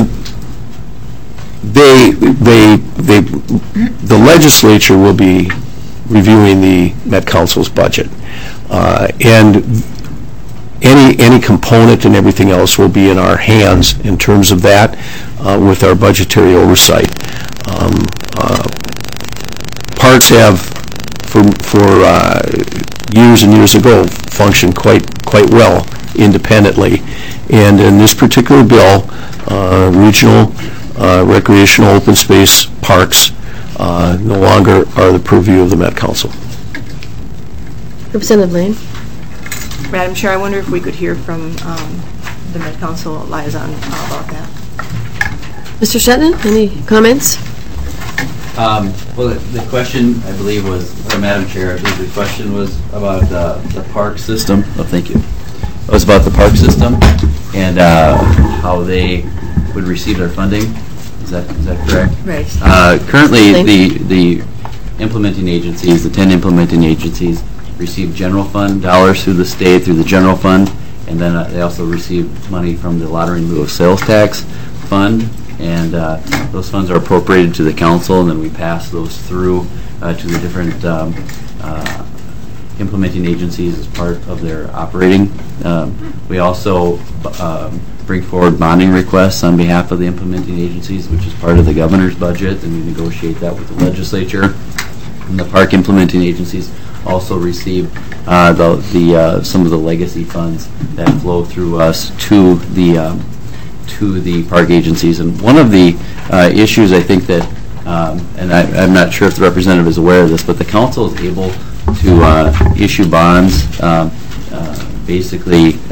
[SPEAKER 4] the legislature will be reviewing the Met Council's budget, and any component and everything else will be in our hands in terms of that, with our budgetary oversight. Parks have, for years and years ago, functioned quite well independently, and in this particular bill, regional recreational open space parks no longer are the purview of the Met Council.
[SPEAKER 1] Representative Lane?
[SPEAKER 5] Madam Chair, I wonder if we could hear from the Met Council liaison about that.
[SPEAKER 1] Mr. Shetland, any comments?
[SPEAKER 10] Well, the question, I believe, was, Madam Chair, I believe the question was about the park system. Oh, thank you. It was about the park system and how they would receive their funding. Is that correct?
[SPEAKER 5] Right.
[SPEAKER 10] Currently, the implementing agencies, the 10 implementing agencies, receive general fund dollars through the state, through the general fund, and then they also receive money from the lottery in lieu of sales tax fund, and those funds are appropriated to the council, and then we pass those through to the different implementing agencies as part of their operating. We also bring forward bonding requests on behalf of the implementing agencies, which is part of the governor's budget, and we negotiate that with the legislature. And the park implementing agencies also receive some of the legacy funds that flow through us to the park agencies. And one of the issues I think that, and I'm not sure if the representative is aware of this, but the council is able to issue bonds basically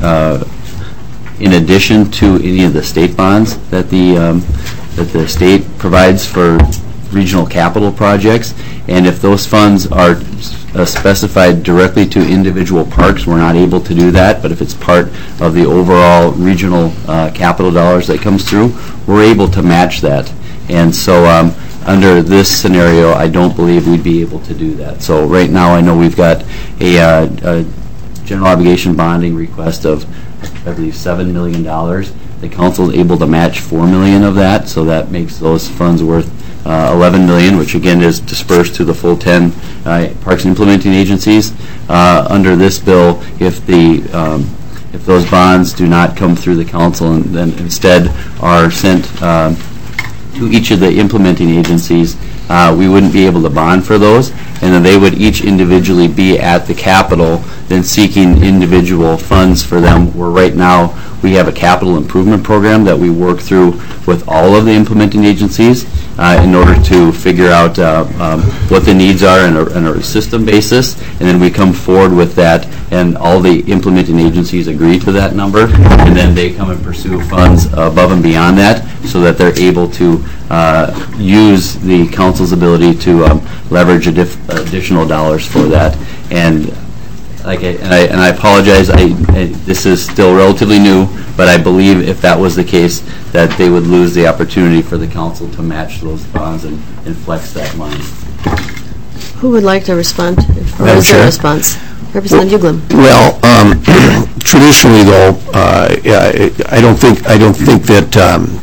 [SPEAKER 10] in addition to any of the state bonds that the state provides for regional capital projects. And if those funds are specified directly to individual parks, we're not able to do that. But if it's part of the overall regional capital dollars that comes through, we're able to match that. And so under this scenario, I don't believe we'd be able to do that. So right now, I know we've got a general obligation bonding request of, I believe, $7 million. The council is able to match $4 million of that, so that makes those funds worth $11 million, which again is dispersed to the full 10 parks and implementing agencies. Under this bill, if those bonds do not come through the council and then instead are sent to each of the implementing agencies, we wouldn't be able to bond for those, and then they would each individually be at the Capitol then seeking individual funds for them, where right now we have a capital improvement program that we work through with all of the implementing agencies in order to figure out what the needs are on a system basis, and then we come forward with that, and all the implementing agencies agree to that number, and then they come and pursue funds above and beyond that, so that they're able to use the council's ability to leverage additional dollars for that. And I apologize, this is still relatively new, but I believe if that was the case, that they would lose the opportunity for the council to match those bonds and flex that money.
[SPEAKER 1] Who would like to respond? Or is there a response? Representative Uglem.
[SPEAKER 4] Well, traditionally, though, I don't think that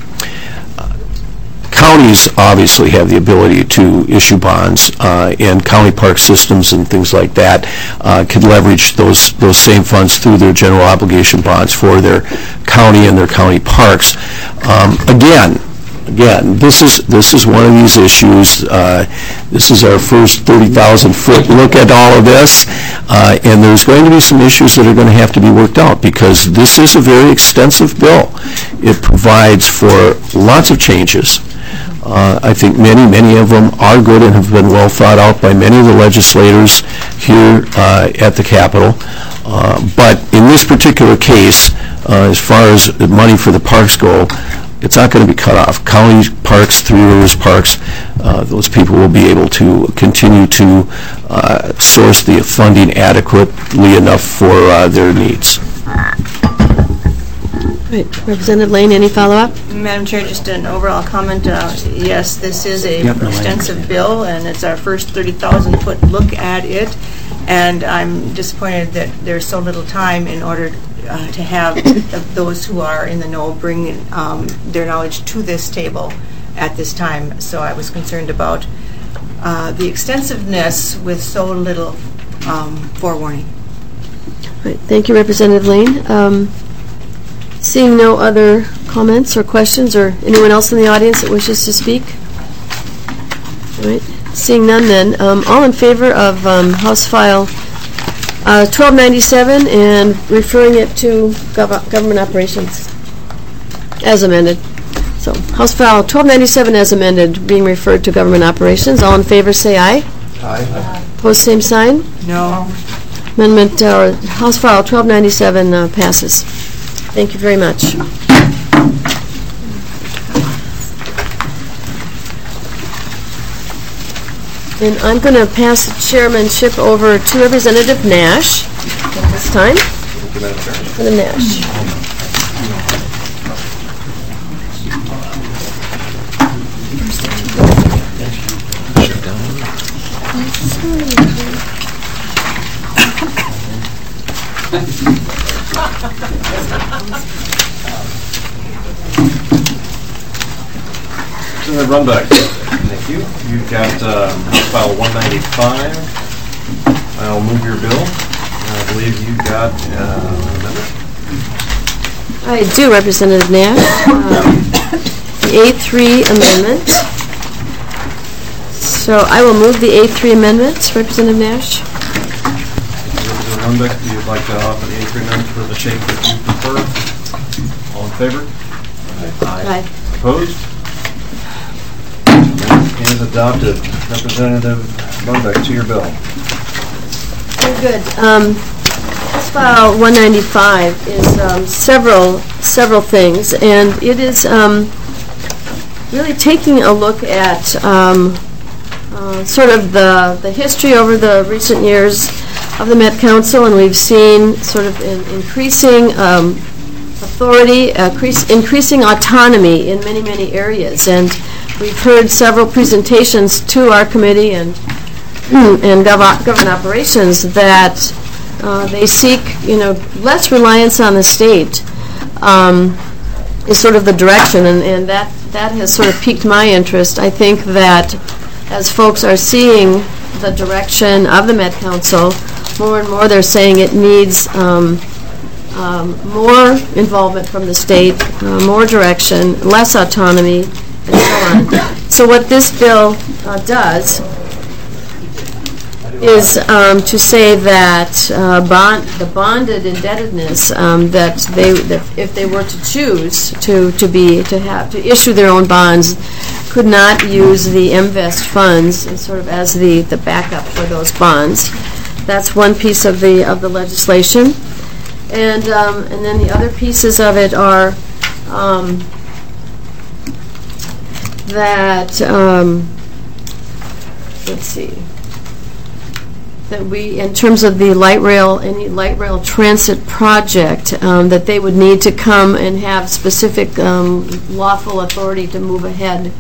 [SPEAKER 4] counties obviously have the ability to issue bonds, and county park systems and things like that can leverage those same funds through their general obligation bonds for their county and their county parks. Again, this is one of these issues. This is our first 30,000-foot look at all of this, and there's going to be some issues that are going to have to be worked out, because this is a very extensive bill. It provides for lots of changes. I think many of them are good and have been well thought out by many of the legislators here at the Capitol. But in this particular case, as far as the money for the parks go, it's not going to be cut off. County parks, Three Rivers Parks, those people will be able to continue to source the funding adequately enough for their needs.
[SPEAKER 1] Right. Representative Lane, any follow-up?
[SPEAKER 5] Madam Chair, just an overall comment. Yes, this is a extensive bill, and it's our first 30,000-foot look at it. And I'm disappointed that there's so little time in order to have those who are in the know bring their knowledge to this table at this time. So I was concerned about the extensiveness with so little forewarning.
[SPEAKER 1] Right. Thank you, Representative Lane. Seeing no other comments or questions, or anyone else in the audience that wishes to speak? All right. Seeing none, then, all in favor of House File 1297 and referring it to Government Operations as amended. So, House File 1297 as amended, being referred to Government Operations. All in favor, say aye.
[SPEAKER 4] Aye.
[SPEAKER 1] Opposed, same sign.
[SPEAKER 5] No.
[SPEAKER 1] Amendment House File 1297 passes. Thank you very much. And I'm going to pass the chairmanship over to Representative Nash at this time.
[SPEAKER 3] Thank you, Madam Chair.
[SPEAKER 1] Representative Nash.
[SPEAKER 3] Senator Runbeck. Thank you. You've got House File 195. I'll move your bill. I believe you got an amendment.
[SPEAKER 1] I do, Representative Nash. The A3 amendment. So I will move the A3 amendment, Representative Nash.
[SPEAKER 3] Representative Runbeck, if you'd like to offer the A3 amendment for the shape that you prefer. All in favor?
[SPEAKER 1] Aye.
[SPEAKER 3] Opposed? Amendment is adopted. Representative Runbeck, to your bill.
[SPEAKER 1] Very good. House File 195 is several things, and it is really taking a look at sort of the history over the recent years of the Met Council, and we've seen sort of an increasing authority, increasing autonomy in many, many areas. And we've heard several presentations to our committee and government operations that they seek, less reliance on the state is sort of the direction, and that has sort of piqued my interest. I think that as folks are seeing the direction of the Met Council, more and more they're saying it needs more involvement from the state, more direction, less autonomy, and so on. So what this bill does is to say that the bonded indebtedness that if they were to choose to issue their own bonds, could not use the MVEST funds sort of as the backup for those bonds. That's one piece of the legislation, and then the other pieces of it are that let's see. That we, in terms of the any light rail transit project, that they would need to come and have specific lawful authority to move ahead.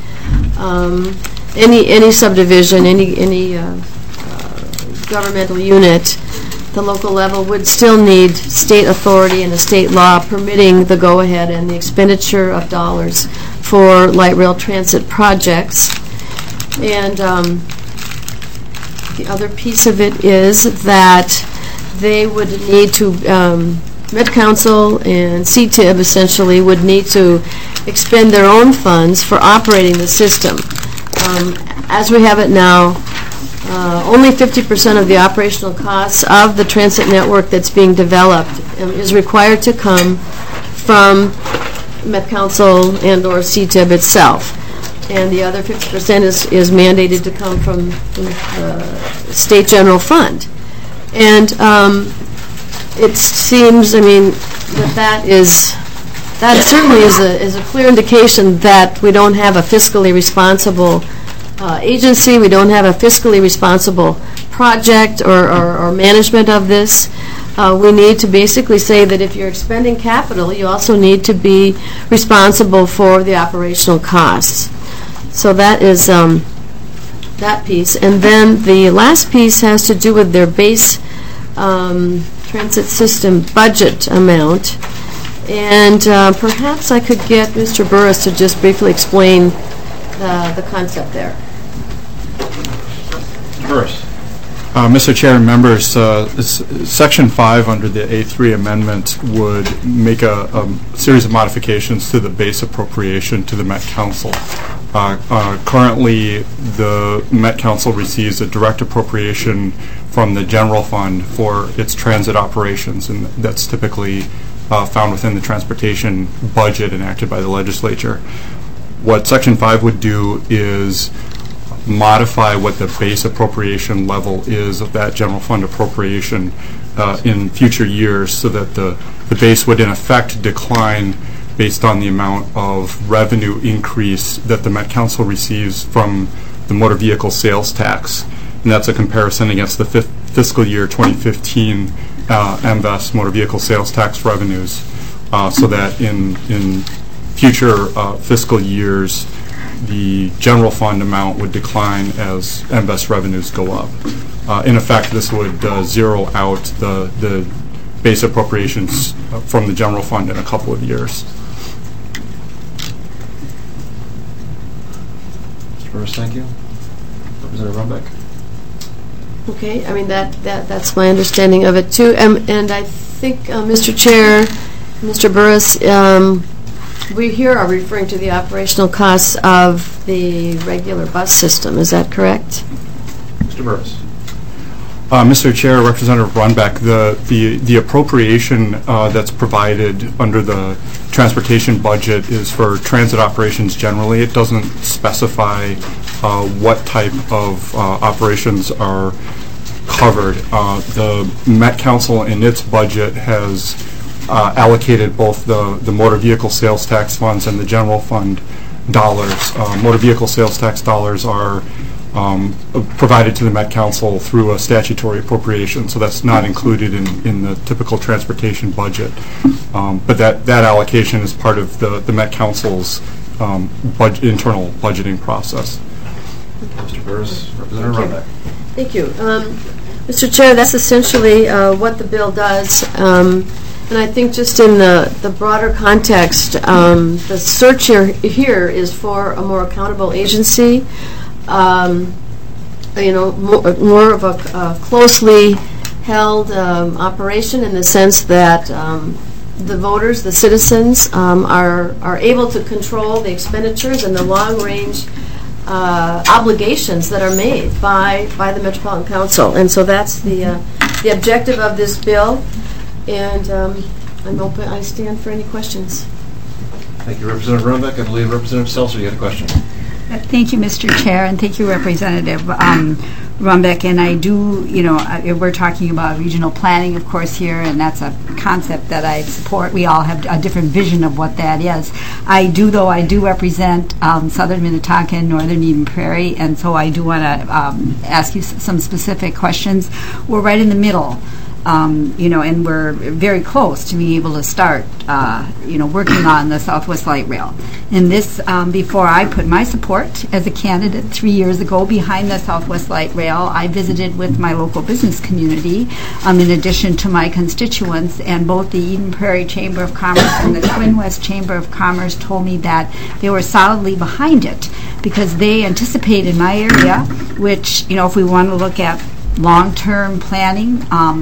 [SPEAKER 1] Any subdivision, any governmental unit, the local level would still need state authority and a state law permitting the go-ahead and the expenditure of dollars for light rail transit projects. And the other piece of it is that they would need to, Met Council and CTIB essentially would need to expend their own funds for operating the system. As we have it now, only 50% of the operational costs of the transit network that's being developed is required to come from Met Council and or CTIB itself. And the other 50% is mandated to come from the state general fund. And it seems, that certainly is a clear indication that we don't have a fiscally responsible agency, we don't have a fiscally responsible project or management of this. We need to basically say that if you're expending capital, you also need to be responsible for the operational costs. So that is that piece. And then the last piece has to do with their base transit system budget amount. And perhaps I could get Mr. Burris to just briefly explain the concept there.
[SPEAKER 3] Burris.
[SPEAKER 8] Mr. Chair and members, Section 5 under the A3 amendment would make a series of modifications to the base appropriation to the Met Council. Currently, the Met Council receives a direct appropriation from the general fund for its transit operations, and that's typically found within the transportation budget enacted by the legislature. What Section 5 would do is modify what the base appropriation level is of that general fund appropriation in future years, so that the base would in effect decline based on the amount of revenue increase that the Met Council receives from the motor vehicle sales tax. And that's a comparison against the fiscal year 2015 MVEST motor vehicle sales tax revenues, so that in future fiscal years the general fund amount would decline as MVEST revenues go up. In effect, this would zero out the base appropriations from the general fund in a couple of years.
[SPEAKER 3] Mr. Burris, thank you. Representative Runbeck.
[SPEAKER 1] Okay, I mean, that's my understanding of it, too. And I think, Mr. Chair, Mr. Burris, we here are referring to the operational costs of the regular bus system. Is that correct?
[SPEAKER 3] Mr. Burris.
[SPEAKER 8] Mr. Chair, Representative Runbeck, the appropriation that's provided under the transportation budget is for transit operations generally. It doesn't specify what type of operations are covered. The Met Council in its budget has allocated both the motor vehicle sales tax funds and the general fund dollars. Motor vehicle sales tax dollars are provided to the Met Council through a statutory appropriation, so that's not included in the typical transportation budget. But that allocation is part of the Met Council's internal budgeting process.
[SPEAKER 3] Mr. Burris, Representative Runbeck.
[SPEAKER 1] Thank you. Mr. Chair, that's essentially what the bill does. And I think just in the broader context, the search here is for a more accountable agency, more of a closely held operation in the sense that the voters, the citizens, are able to control the expenditures and the long-range obligations that are made by the Metropolitan Council. And so that's the objective of this bill. And I'm open. I stand for any questions.
[SPEAKER 3] Thank you, Representative Runbeck. I believe Representative Seltzer, you had a question.
[SPEAKER 6] Thank you, Mr. Chair, and thank you, Representative Runbeck. And I do, we're talking about regional planning, of course, here, and that's a concept that I support. We all have a different vision of what that is. I do represent southern Minnetonka and northern Eden Prairie, and so I do want to ask you some specific questions. We're right in the middle. And we're very close to being able to start, working on the Southwest Light Rail. And this, before I put my support as a candidate 3 years ago behind the Southwest Light Rail, I visited with my local business community, in addition to my constituents, and both the Eden Prairie Chamber of Commerce and the Twin West Chamber of Commerce told me that they were solidly behind it because they anticipated my area, which, if we want to look at long-term planning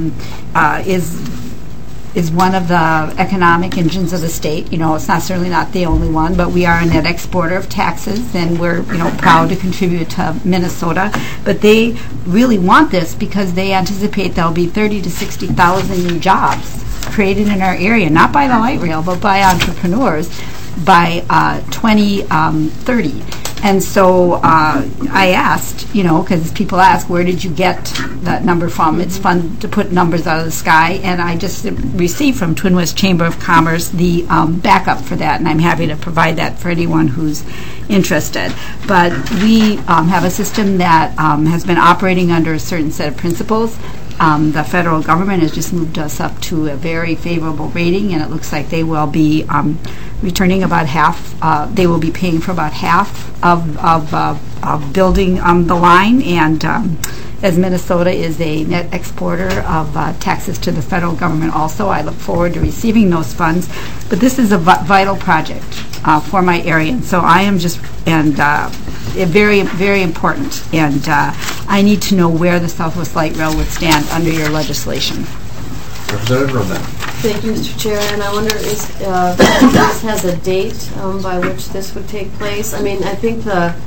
[SPEAKER 6] is one of the economic engines of the state. It's certainly not the only one, but we are a net exporter of taxes, and we're proud to contribute to Minnesota. But they really want this because they anticipate there'll be 30 to 60,000 new jobs created in our area, not by the light rail, but by entrepreneurs by 2030. And so I asked, because people ask, where did you get that number from? It's fun to put numbers out of the sky. And I just received from Twin West Chamber of Commerce the backup for that, and I'm happy to provide that for anyone who's interested. But we have a system that has been operating under a certain set of principles. The federal government has just moved us up to a very favorable rating, and it looks like they will be returning about half. They will be paying for about half of building the line, and as Minnesota is a net exporter of taxes to the federal government also, I look forward to receiving those funds. But this is a vital project for my area, and so I am just, very, very important, and I need to know where the Southwest Light Rail would stand under your legislation.
[SPEAKER 3] Representative Runbeck.
[SPEAKER 1] Thank you, Mr. Chair. And I wonder if this has a date by which this would take place. I mean, I think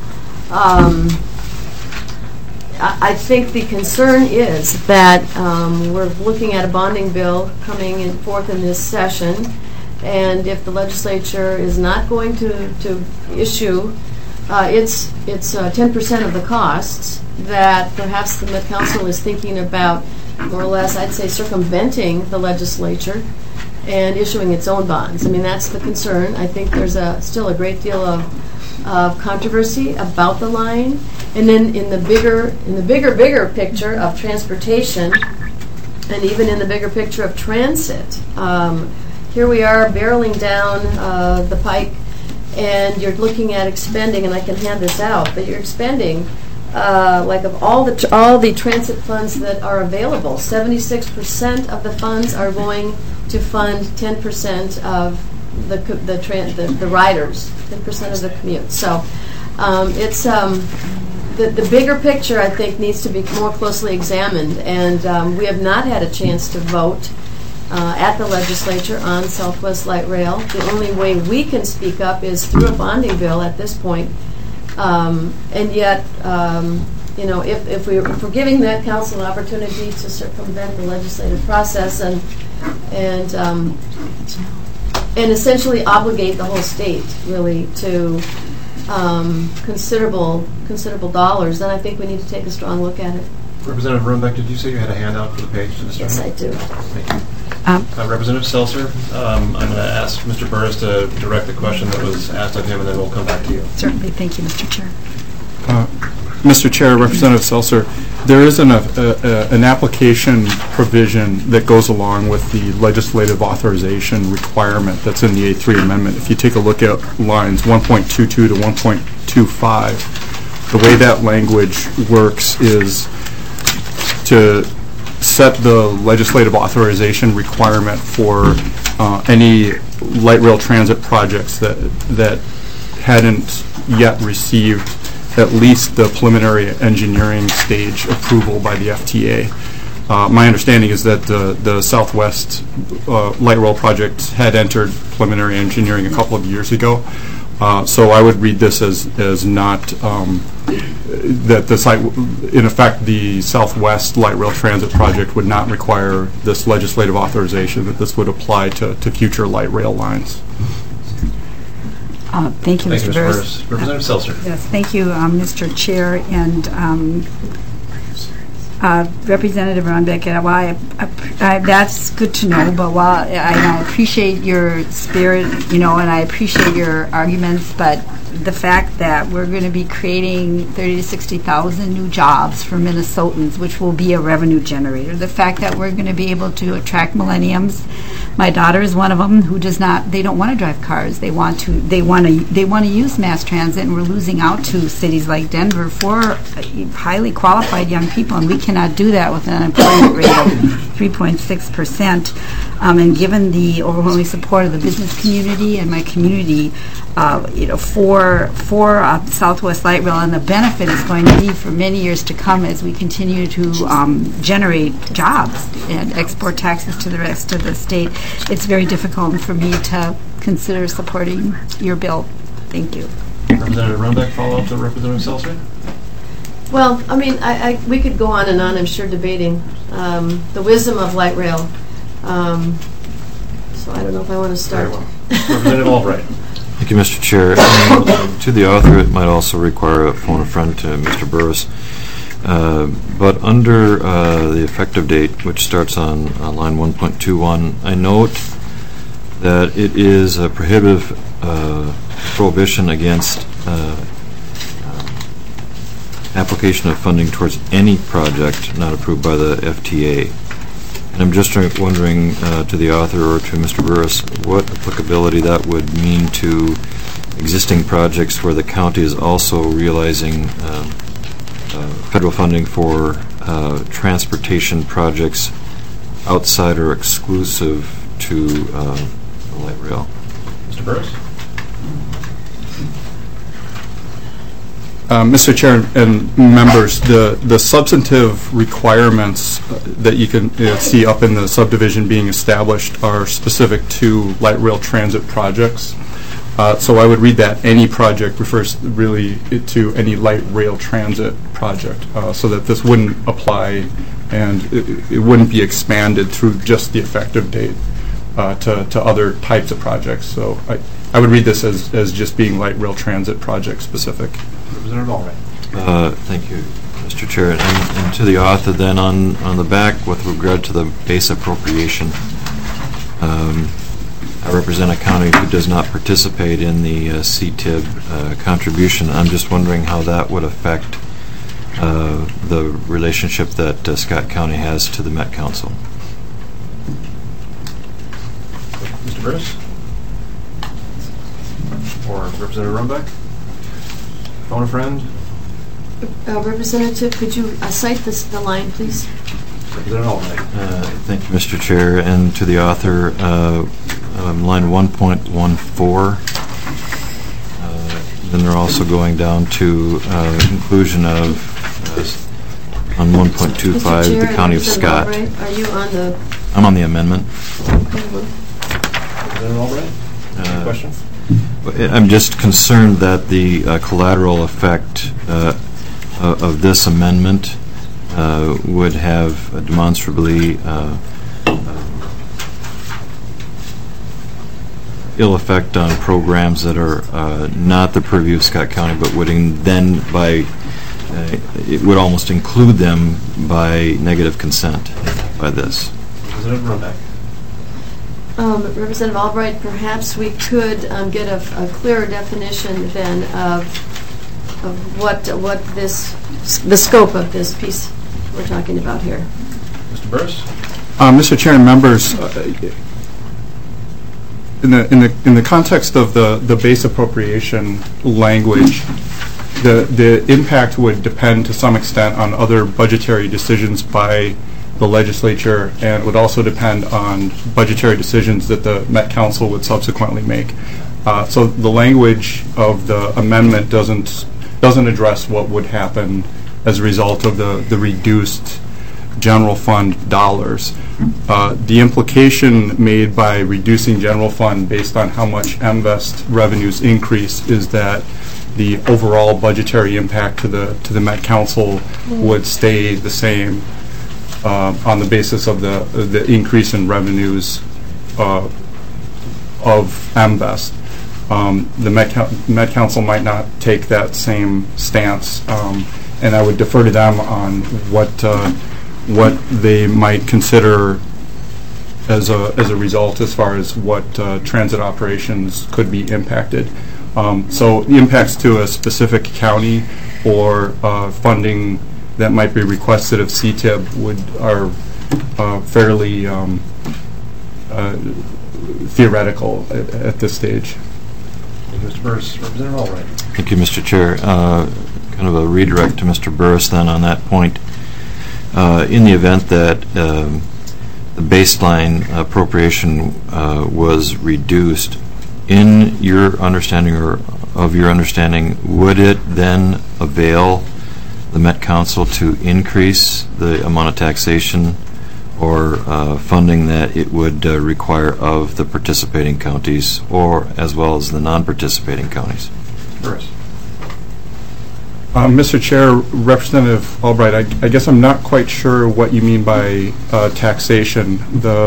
[SPEAKER 1] the concern is that we're looking at a bonding bill coming forth in this session, and if the legislature is not going to issue it's 10% of the costs, that perhaps the Met Council is thinking about, more or less, I'd say, circumventing the legislature and issuing its own bonds. I mean, that's the concern. I think there's still a great deal of controversy about the line. And then in the bigger picture of transportation, and even in the bigger picture of transit, here we are barreling down the pike, and you're looking at expending, and I can hand this out, but you're expending of all the transit funds that are available, 76% of the funds are going to fund 10% of the riders, 10% of the commute. So the bigger picture, I think, needs to be more closely examined, and we have not had a chance to vote at the legislature on Southwest Light Rail. The only way we can speak up is through a bonding bill at this point. And yet, if we're giving that council an opportunity to circumvent the legislative process and essentially obligate the whole state, really, to considerable dollars, then I think we need to take a strong look at it.
[SPEAKER 3] Representative Roombeck, did you say you had a handout for the page to this?
[SPEAKER 1] Yes, I do.
[SPEAKER 3] Thank you. Representative Seltzer, I'm going to ask Mr. Burris to direct the question that was asked of him, and then we'll come back to you.
[SPEAKER 6] Certainly. Thank you, Mr. Chair.
[SPEAKER 8] Mr. Chair, Representative Seltzer, there is an application provision that goes along with the legislative authorization requirement that's in the A3 amendment. If you take a look at lines 1.22 to 1.25, the way that language works is to set the legislative authorization requirement for any light rail transit projects that hadn't yet received at least the preliminary engineering stage approval by the FTA. My understanding is that the Southwest Light Rail project had entered preliminary engineering a couple of years ago. So I would read this as not that the site, in effect, the Southwest Light Rail Transit project would not require this legislative authorization, that this would apply to future light rail lines.
[SPEAKER 6] Thank you, Mr. Burris.
[SPEAKER 3] Representative Seltzer.
[SPEAKER 6] Yes, thank you, Mr. Chair, and Representative Roombeck. That's good to know, but while I appreciate your spirit, and I appreciate your arguments, but the fact that we're going to be creating 30,000 to 60,000 new jobs for Minnesotans, which will be a revenue generator. The fact that we're going to be able to attract millenniums. My daughter is one of them who they don't want to drive cars. They want to use mass transit, and we're losing out to cities like Denver for highly qualified young people, and we cannot do that with an unemployment rate of 3.6%. And given the overwhelming support of the business community and my community, for Southwest Light Rail, and the benefit is going to be for many years to come as we continue to generate jobs and export taxes to the rest of the state. It's very difficult for me to consider supporting your bill. Thank you.
[SPEAKER 3] Representative Roombeck, follow up to Representative Seltzer.
[SPEAKER 1] Well, I mean, we could go on and on, I'm sure, debating the wisdom of light rail. So I don't know if I want to start.
[SPEAKER 3] Very well. Representative Albright.
[SPEAKER 13] Thank you, Mr. Chair. To the author, it might also require a phone a friend to Mr. Burris. But under the effective date, which starts on line 1.21, I note that it is a prohibitive prohibition against application of funding towards any project not approved by the FTA. And I'm just wondering to the author or to Mr. Burris what applicability that would mean to existing projects where the county is also realizing federal funding for transportation projects outside or exclusive to the light rail.
[SPEAKER 3] Mr. Burris.
[SPEAKER 8] Mr. Chair and members, the substantive requirements that you can see up in the subdivision being established are specific to light rail transit projects. So I would read that any project refers really to any light rail transit project, so that this wouldn't apply and it wouldn't be expanded through just the effective date to other types of projects. So I would read this as just being light rail transit project specific.
[SPEAKER 3] Representative Albright.
[SPEAKER 13] Thank you, Mr. Chair. And to the author then, on the back with regard to the base appropriation, I represent a county who does not participate in the CTIB contribution. I'm just wondering how that would affect the relationship that Scott County has to the Met Council.
[SPEAKER 3] Mr. Burris? Or Representative Roombeck? Phone a friend?
[SPEAKER 1] Representative, could you cite the line, please?
[SPEAKER 3] Representative Albright.
[SPEAKER 13] Thank you, Mr. Chair. And to the author, line 1.14, Then they're also going down to inclusion of, on 1.25, the County of Scott.
[SPEAKER 1] Are you on the...
[SPEAKER 13] I'm on the amendment.
[SPEAKER 3] Representative Albright? Question?
[SPEAKER 13] I'm just concerned that the collateral effect of this amendment would have a demonstrably ill effect on programs that are not the purview of Scott County, but would then it would almost include them by negative consent by this.
[SPEAKER 3] Representative Runbeck.
[SPEAKER 1] Representative Albright, perhaps we could get a clearer definition then of what the scope of this piece we're talking about here.
[SPEAKER 3] Mr. Burris?
[SPEAKER 8] Mr. Chair and members, in the context of the base appropriation language, the impact would depend to some extent on other budgetary decisions by the legislature, and would also depend on budgetary decisions that the Met Council would subsequently make. So the language of the amendment doesn't address what would happen as a result of the reduced general fund dollars. The implication made by reducing general fund based on how much MVEST revenues increase is that the overall budgetary impact to the Met Council would stay the same on the basis of the increase in revenues of MVEST. The Met Council might not take that same stance, and I would defer to them on what they might consider as a result as far as what transit operations could be impacted. So the impacts to a specific county or funding that might be requested of CTIB are fairly theoretical at this stage.
[SPEAKER 3] Thank you, Mr. Burris. Representative Albright.
[SPEAKER 13] Thank you, Mr. Chair. Kind of a redirect to Mr. Burris then on that point. In the event that the baseline appropriation was reduced, in your understanding or of your understanding, would it then avail the Met Council to increase the amount of taxation or funding that it would require of the participating counties, or as well as the non-participating counties?
[SPEAKER 3] Burris.
[SPEAKER 8] Mr. Chair, Representative Albright, I guess I'm not quite sure what you mean by taxation.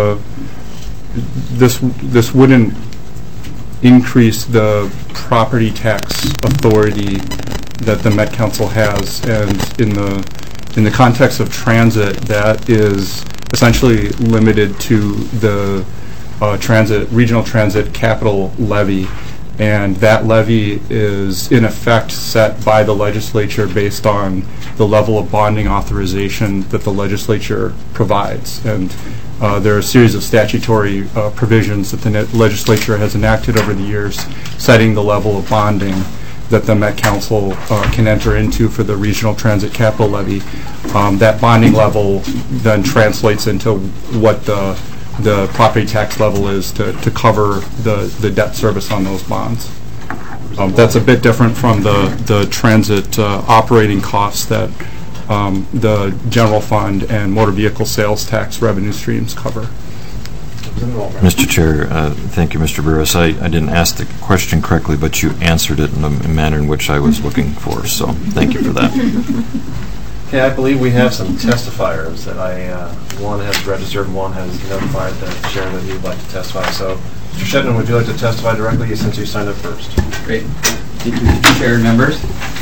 [SPEAKER 8] This wouldn't increase the property tax authority that the Met Council has, and in the context of transit, that is essentially limited to the regional transit capital levy, and that levy is in effect set by the legislature based on the level of bonding authorization that the legislature provides. And there are a series of statutory provisions that the legislature has enacted over the years setting the level of bonding that the Met Council can enter into for the regional transit capital levy. That bonding level then translates into what the property tax level is to cover the debt service on those bonds. That's a bit different from the transit operating costs that the general fund and motor vehicle sales tax revenue streams cover.
[SPEAKER 13] Mr. Chair, thank you, Mr. Burris. I didn't ask the question correctly, but you answered it in a manner in which I was looking for, so thank you for that.
[SPEAKER 3] Okay, I believe we have some testifiers that one has registered and one has notified the chair that he would like to testify. So, Mr. Shetland, would you like to testify directly since you signed up first?
[SPEAKER 10] Great. Thank you, Mr. Chair and members.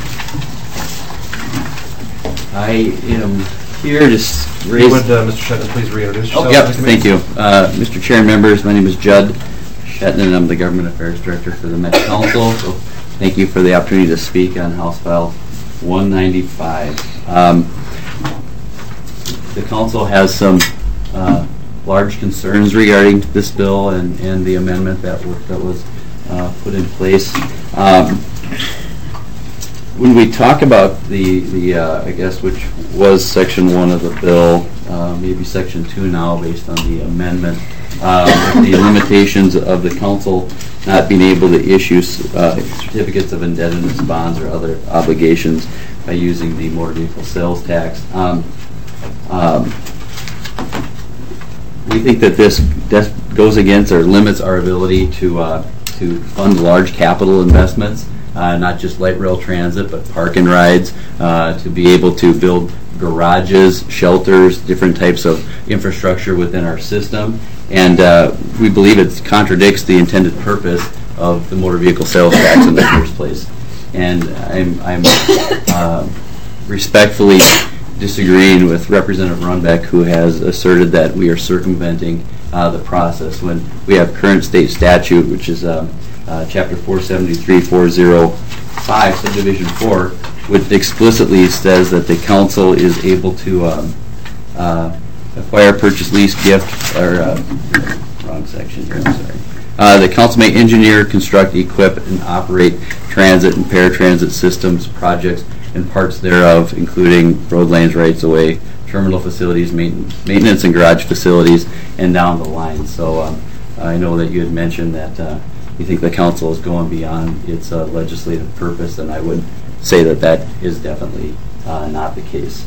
[SPEAKER 10] I am here to raise...
[SPEAKER 3] Would Mr. Shetland please reintroduce yourself?
[SPEAKER 10] Yep, thank you. Mr. Chair and members, my name is Judd Shetland, and I'm the Government Affairs Director for the Met Council. So thank you for the opportunity to speak on House File 195. The Council has some large concerns regarding this bill and the amendment that was put in place. When we talk about the I guess, which was Section 1 of the bill, maybe Section 2 now based on the amendment, the limitations of the Council not being able to issue certificates of indebtedness, bonds, or other obligations by using the motor vehicle sales tax. We think that this goes against or limits our ability to fund large capital investments, not just light rail transit, but park and rides, to be able to build garages, shelters, different types of infrastructure within our system. And we believe it contradicts the intended purpose of the motor vehicle sales tax in the first place. And I'm respectfully disagreeing with Representative Runbeck, who has asserted that we are circumventing the process when we have current state statute, which is Chapter 473, 405, Subdivision 4, which explicitly says that the council is able to acquire, purchase, lease, gift, or wrong section here, I'm sorry. The council may engineer, construct, equip, and operate transit and paratransit systems, projects, and parts thereof, including road lanes, rights-of-way, terminal facilities, maintenance and garage facilities, and down the line. So I know that you had mentioned that you think the council is going beyond its legislative purpose, and I would say that that is definitely not the case.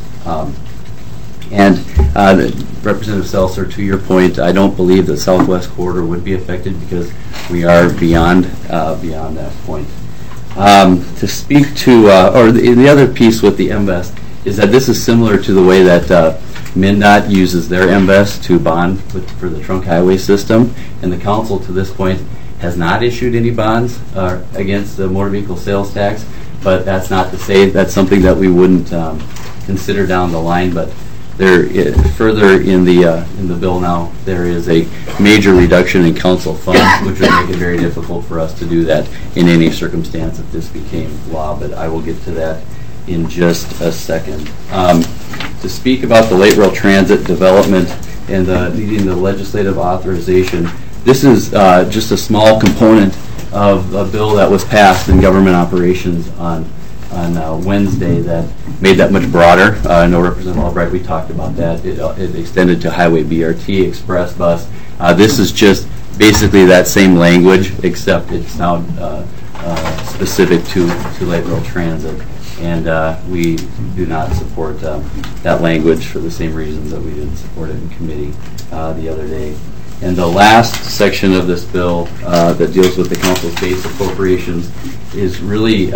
[SPEAKER 10] Representative Seltzer, to your point, I don't believe that Southwest Corridor would be affected because we are beyond that point. To speak to, or the other piece with the MVEST is that this is similar to the way that MnDOT uses their MVEST to bond for the trunk highway system, and the council to this point has not issued any bonds against the motor vehicle sales tax, but that's not to say that's something that we wouldn't consider down the line. But there, further in the bill now, there is a major reduction in council funds, which would make it very difficult for us to do that in any circumstance if this became law. But I will get to that in just a second. To speak about the light rail transit development and needing the legislative authorization, this is just a small component of a bill that was passed in government operations on Wednesday that made that much broader. I know Representative Albright, we talked about that. It extended to highway BRT, express bus. This is just basically that same language, except it's now specific to light rail transit. And we do not support that language for the same reasons that we didn't support it in committee the other day. And the last section of this bill that deals with the council's base appropriations is really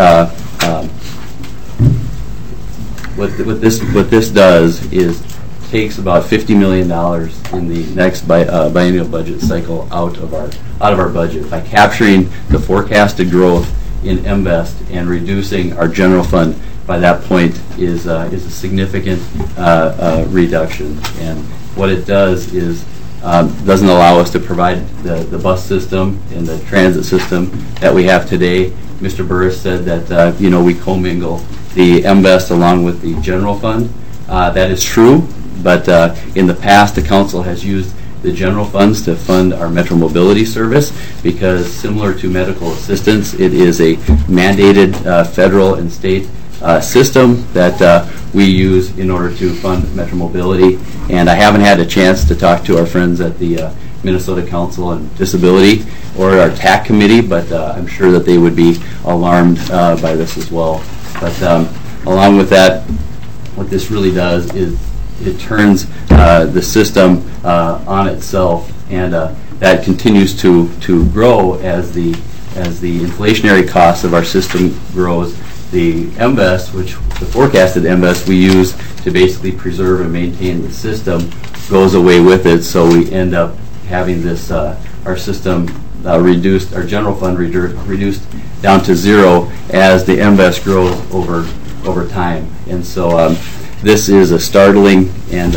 [SPEAKER 10] what this does is takes about $50 million in the next biennial budget cycle out of our budget by capturing the forecasted growth in MVEST and reducing our general fund. By that point is a significant reduction, and what it does is doesn't allow us to provide the bus system and the transit system that we have today. Mr. Burris said that we commingle the MVEST along with the general fund. That is true, but in the past the council has used the general funds to fund our Metro Mobility service because, similar to medical assistance, it is a mandated federal and state system that we use in order to fund Metro Mobility. And I haven't had a chance to talk to our friends at the Minnesota Council on Disability or our TAC committee, but I'm sure that they would be alarmed by this as well. But along with that, what this really does is it turns the system on itself, and that continues to grow as the inflationary cost of our system grows. The MVEST, which the forecasted MVEST we use to basically preserve and maintain the system, goes away with it. So we end up having this our system reduced, our general fund reduced down to zero as the MVEST grows over time. And so this is a startling and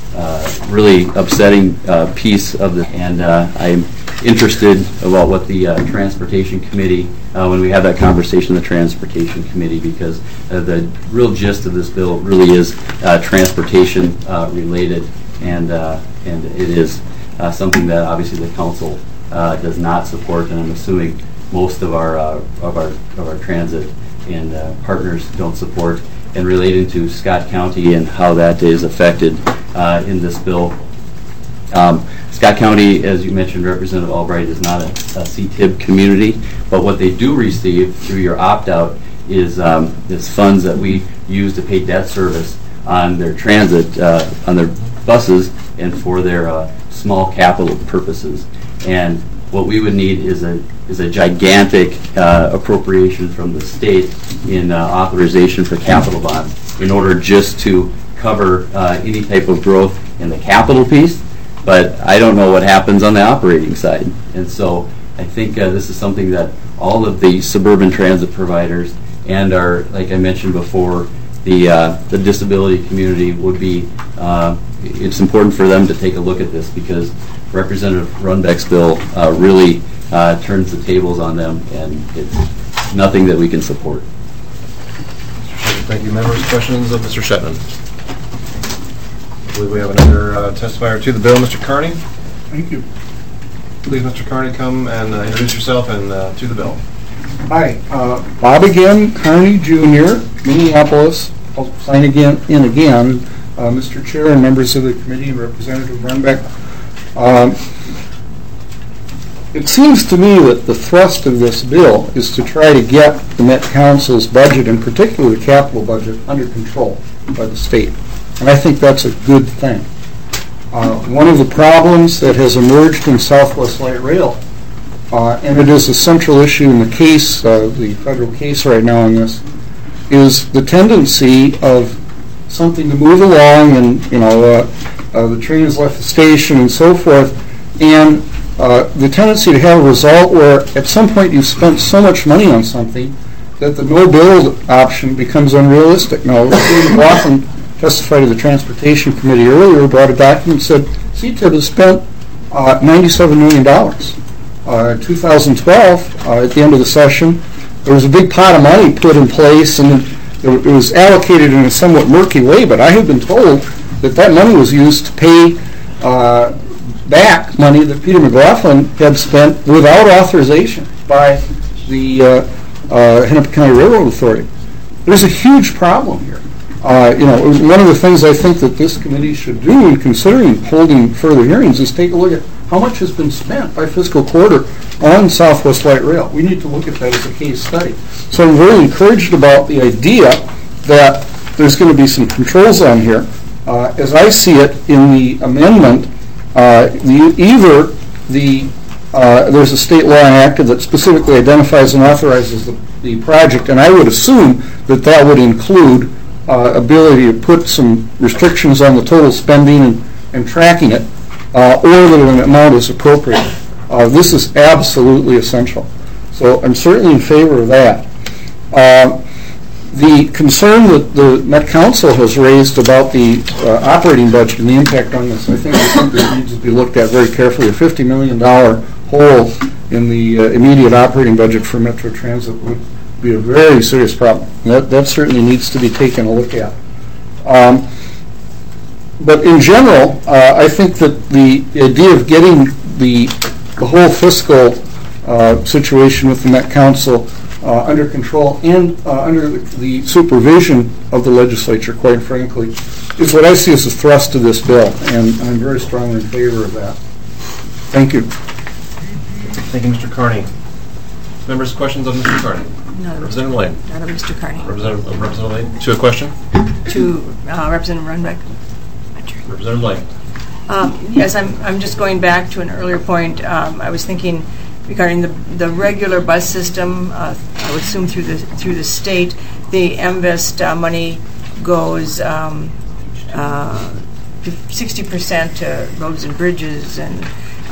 [SPEAKER 10] really upsetting piece of the. And I'm interested about what the Transportation Committee, when we have that conversation, the Transportation Committee, because the real gist of this bill really is transportation related, and it is something that obviously the council does not support, and I'm assuming most of our transit and partners don't support. And relating to Scott County and how that is affected in this bill, Scott County, as you mentioned, Representative Albright, is not a CTIB community, but what they do receive through your opt-out is funds that we use to pay debt service on their transit, on their buses, and for their small capital purposes. And what we would need is a gigantic appropriation from the state in authorization for capital bonds in order just to cover any type of growth in the capital piece. But I don't know what happens on the operating side. And so I think this is something that all of the suburban transit providers and our, like I mentioned before, the disability community would be, it's important for them to take a look at this, because Representative Runbeck's bill really turns the tables on them, and it's nothing that we can support.
[SPEAKER 3] Thank you. Members, questions of Mr. Shetman? I believe we have another testifier to the bill. Mr. Carney?
[SPEAKER 11] Thank you.
[SPEAKER 3] Please, Mr. Carney, come and introduce yourself and to the bill.
[SPEAKER 11] Hi, Bob again, Carney Jr., Minneapolis. I'll sign again. Mr. Chair and members of the committee, Representative Runbeck. It seems to me that the thrust of this bill is to try to get the Met Council's budget, in particular the capital budget, under control by the state. And I think that's a good thing. One of the problems that has emerged in Southwest Light Rail, and it is a central issue in the case, the federal case right now on this, is the tendency of something to move along, and the train has left the station and so forth, and the tendency to have a result where at some point you've spent so much money on something that the no-build option becomes unrealistic. Now, Stephen McLaughlin testified to the Transportation Committee earlier, brought a document that said CTIB has spent $97 million. 2012, at the end of the session, there was a big pot of money put in place, and it was allocated in a somewhat murky way, but I have been told that that money was used to pay back money that Peter McLaughlin had spent without authorization by the Hennepin County Railroad Authority. There's a huge problem here. One of the things I think that this committee should do in considering holding further hearings is take a look at how much has been spent by fiscal quarter on Southwest Light Rail. We need to look at that as a case study. So I'm very encouraged about the idea that there's going to be some controls on here. As I see it in the amendment, there's a state law enacted that specifically identifies and authorizes the project, and I would assume that that would include ability to put some restrictions on the total spending and tracking it, or that an amount is appropriate. This is absolutely essential. So I'm certainly in favor of that. The concern that the Met Council has raised about the operating budget and the impact on this, I think is something that needs to be looked at very carefully. A $50 million hole in the immediate operating budget for Metro Transit would be a very serious problem. That certainly needs to be taken a look at. But in general, I think that the idea of getting the whole fiscal situation with the Met Council under control and under the supervision of the legislature, quite frankly, is what I see as the thrust of this bill, and I'm very strongly in favor of that. Thank you.
[SPEAKER 3] Thank you, Mr. Carney. Members, questions of Mr. Carney?
[SPEAKER 5] No.
[SPEAKER 3] Representative Lane.
[SPEAKER 5] Not of Mr. Carney.
[SPEAKER 3] Representative Lane. To a question?
[SPEAKER 5] To Representative Runbeck.
[SPEAKER 3] Representative Lane.
[SPEAKER 5] Yes, I'm just going back to an earlier point. I was thinking regarding the regular bus system. I would assume through the state, the MVEST money goes 60% to roads and bridges and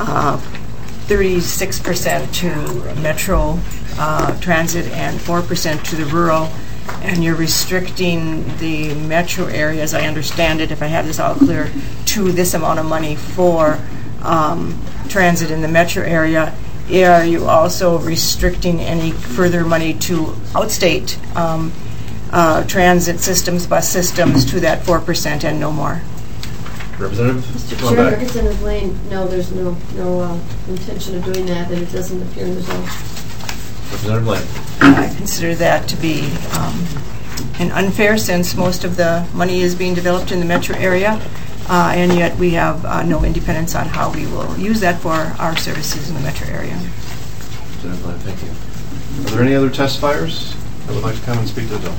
[SPEAKER 5] 36% to Metro Transit and 4% to the rural. And you're restricting the metro area, as I understand it, if I have this all clear, to this amount of money for transit in the metro area. Are you also restricting any further money to outstate transit systems, bus systems, to that 4% and no more?
[SPEAKER 3] Representative?
[SPEAKER 1] Mr. Chair, Representative Lane, no, there's no intention of doing that, and it doesn't appear in the bill.
[SPEAKER 3] Representative Lane.
[SPEAKER 5] I consider that to be an unfair, since most of the money is being developed in the metro area. and yet we have no independence on how we will use that for our services in the metro area.
[SPEAKER 3] Thank you. Are there any other testifiers that would like to come and speak to the bill?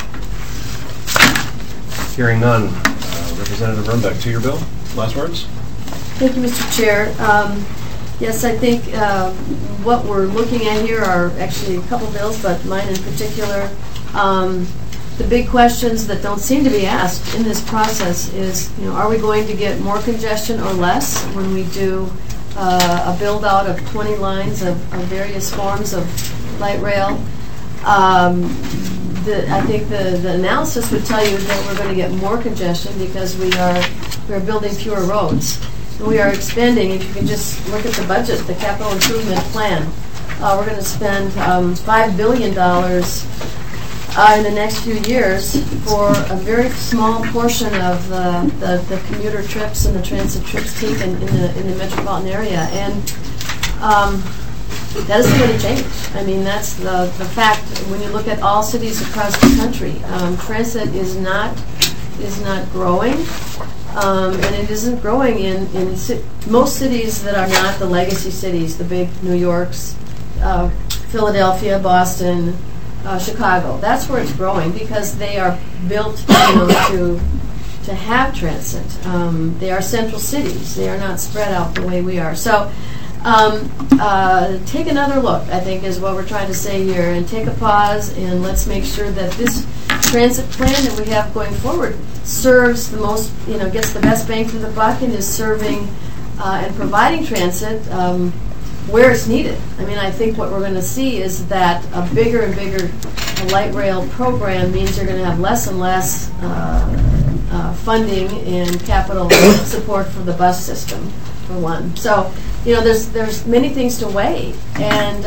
[SPEAKER 3] Hearing none. Representative Runbeck, to your bill. Last words?
[SPEAKER 1] Thank you, Mr. Chair. Yes, I think what we're looking at here are actually a couple bills, but mine in particular. The big questions that don't seem to be asked in this process is, are we going to get more congestion or less when we do a build-out of 20 lines of various forms of light rail? I think the analysis would tell you that we're going to get more congestion because we are building fewer roads. And we are expending, if you can just look at the budget, the capital improvement plan, we're going to spend $5 billion in the next few years for a very small portion of the commuter trips and the transit trips taken in the metropolitan area. And that isn't going to change. I mean, that's the fact. When you look at all cities across the country, transit is not growing, and it isn't growing in most cities that are not the legacy cities, the big New Yorks, Philadelphia, Boston, Chicago. That's where it's growing because they are built to have transit. They are central cities. They are not spread out the way we are. So take another look, I think, is what we're trying to say here, and take a pause, and let's make sure that this transit plan that we have going forward serves the most, gets the best bang for the buck and is serving and providing transit where it's needed. I mean, I think what we're going to see is that a bigger and bigger light rail program means you're going to have less and less funding and capital support for the bus system, for one. So, there's many things to weigh, and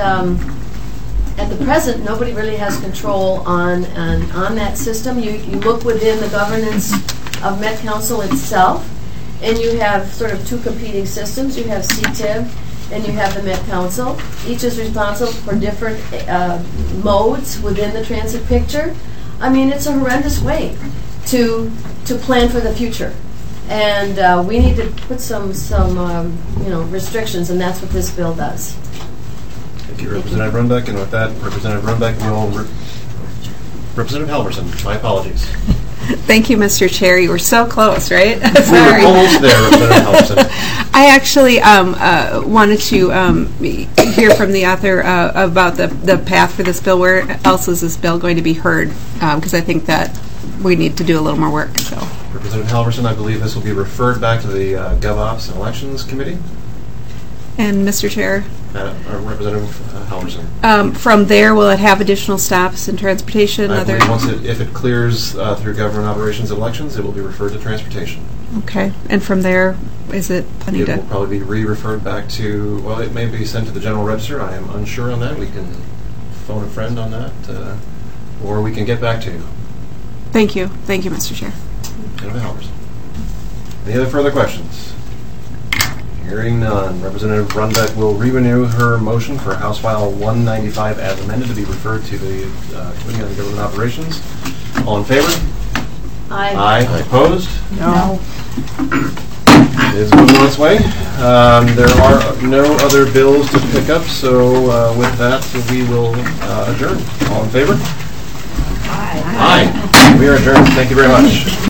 [SPEAKER 1] at the present, nobody really has control on that system. You look within the governance of Met Council itself, and you have sort of two competing systems. You have CTIB, and you have the Met Council. Each is responsible for different modes within the transit picture. I mean, it's a horrendous way to plan for the future. And we need to put some restrictions, and that's what this bill does.
[SPEAKER 3] Thank you, Representative Runbeck. And with that, Representative Runbeck will... Representative Halverson, my apologies.
[SPEAKER 2] Thank you, Mr. Chair. You were so close, right?
[SPEAKER 3] Sorry. We were almost there, Representative Halverson.
[SPEAKER 2] I actually wanted to hear from the author about the path for this bill. Where else is this bill going to be heard? Because I think that we need to do a little more work. So,
[SPEAKER 3] Representative Halverson, I believe this will be referred back to the GovOps and Elections Committee.
[SPEAKER 2] And Mr. Chair?
[SPEAKER 3] Representative Halverson.
[SPEAKER 2] From there, will it have additional stops in transportation?
[SPEAKER 3] I believe if it clears through government operations and elections, it will be referred to transportation.
[SPEAKER 2] Okay. And from there, is it plenty
[SPEAKER 3] It will probably be re-referred back to, well, it may be sent to the General Register. I am unsure on that. We can phone a friend on that, or we can get back to you.
[SPEAKER 2] Thank you. Thank you, Mr. Chair.
[SPEAKER 3] Representative Halverson. Any other further questions? Hearing none, Representative Runbeck will renew her motion for House File 195 as amended to be referred to the Committee on Government Operations. All in favor?
[SPEAKER 1] Aye.
[SPEAKER 3] Aye. Opposed?
[SPEAKER 6] No.
[SPEAKER 3] It is moving on its way. There are no other bills to pick up, so with that, we will adjourn. All in favor?
[SPEAKER 6] Aye.
[SPEAKER 3] Aye. We are adjourned. Thank you very much.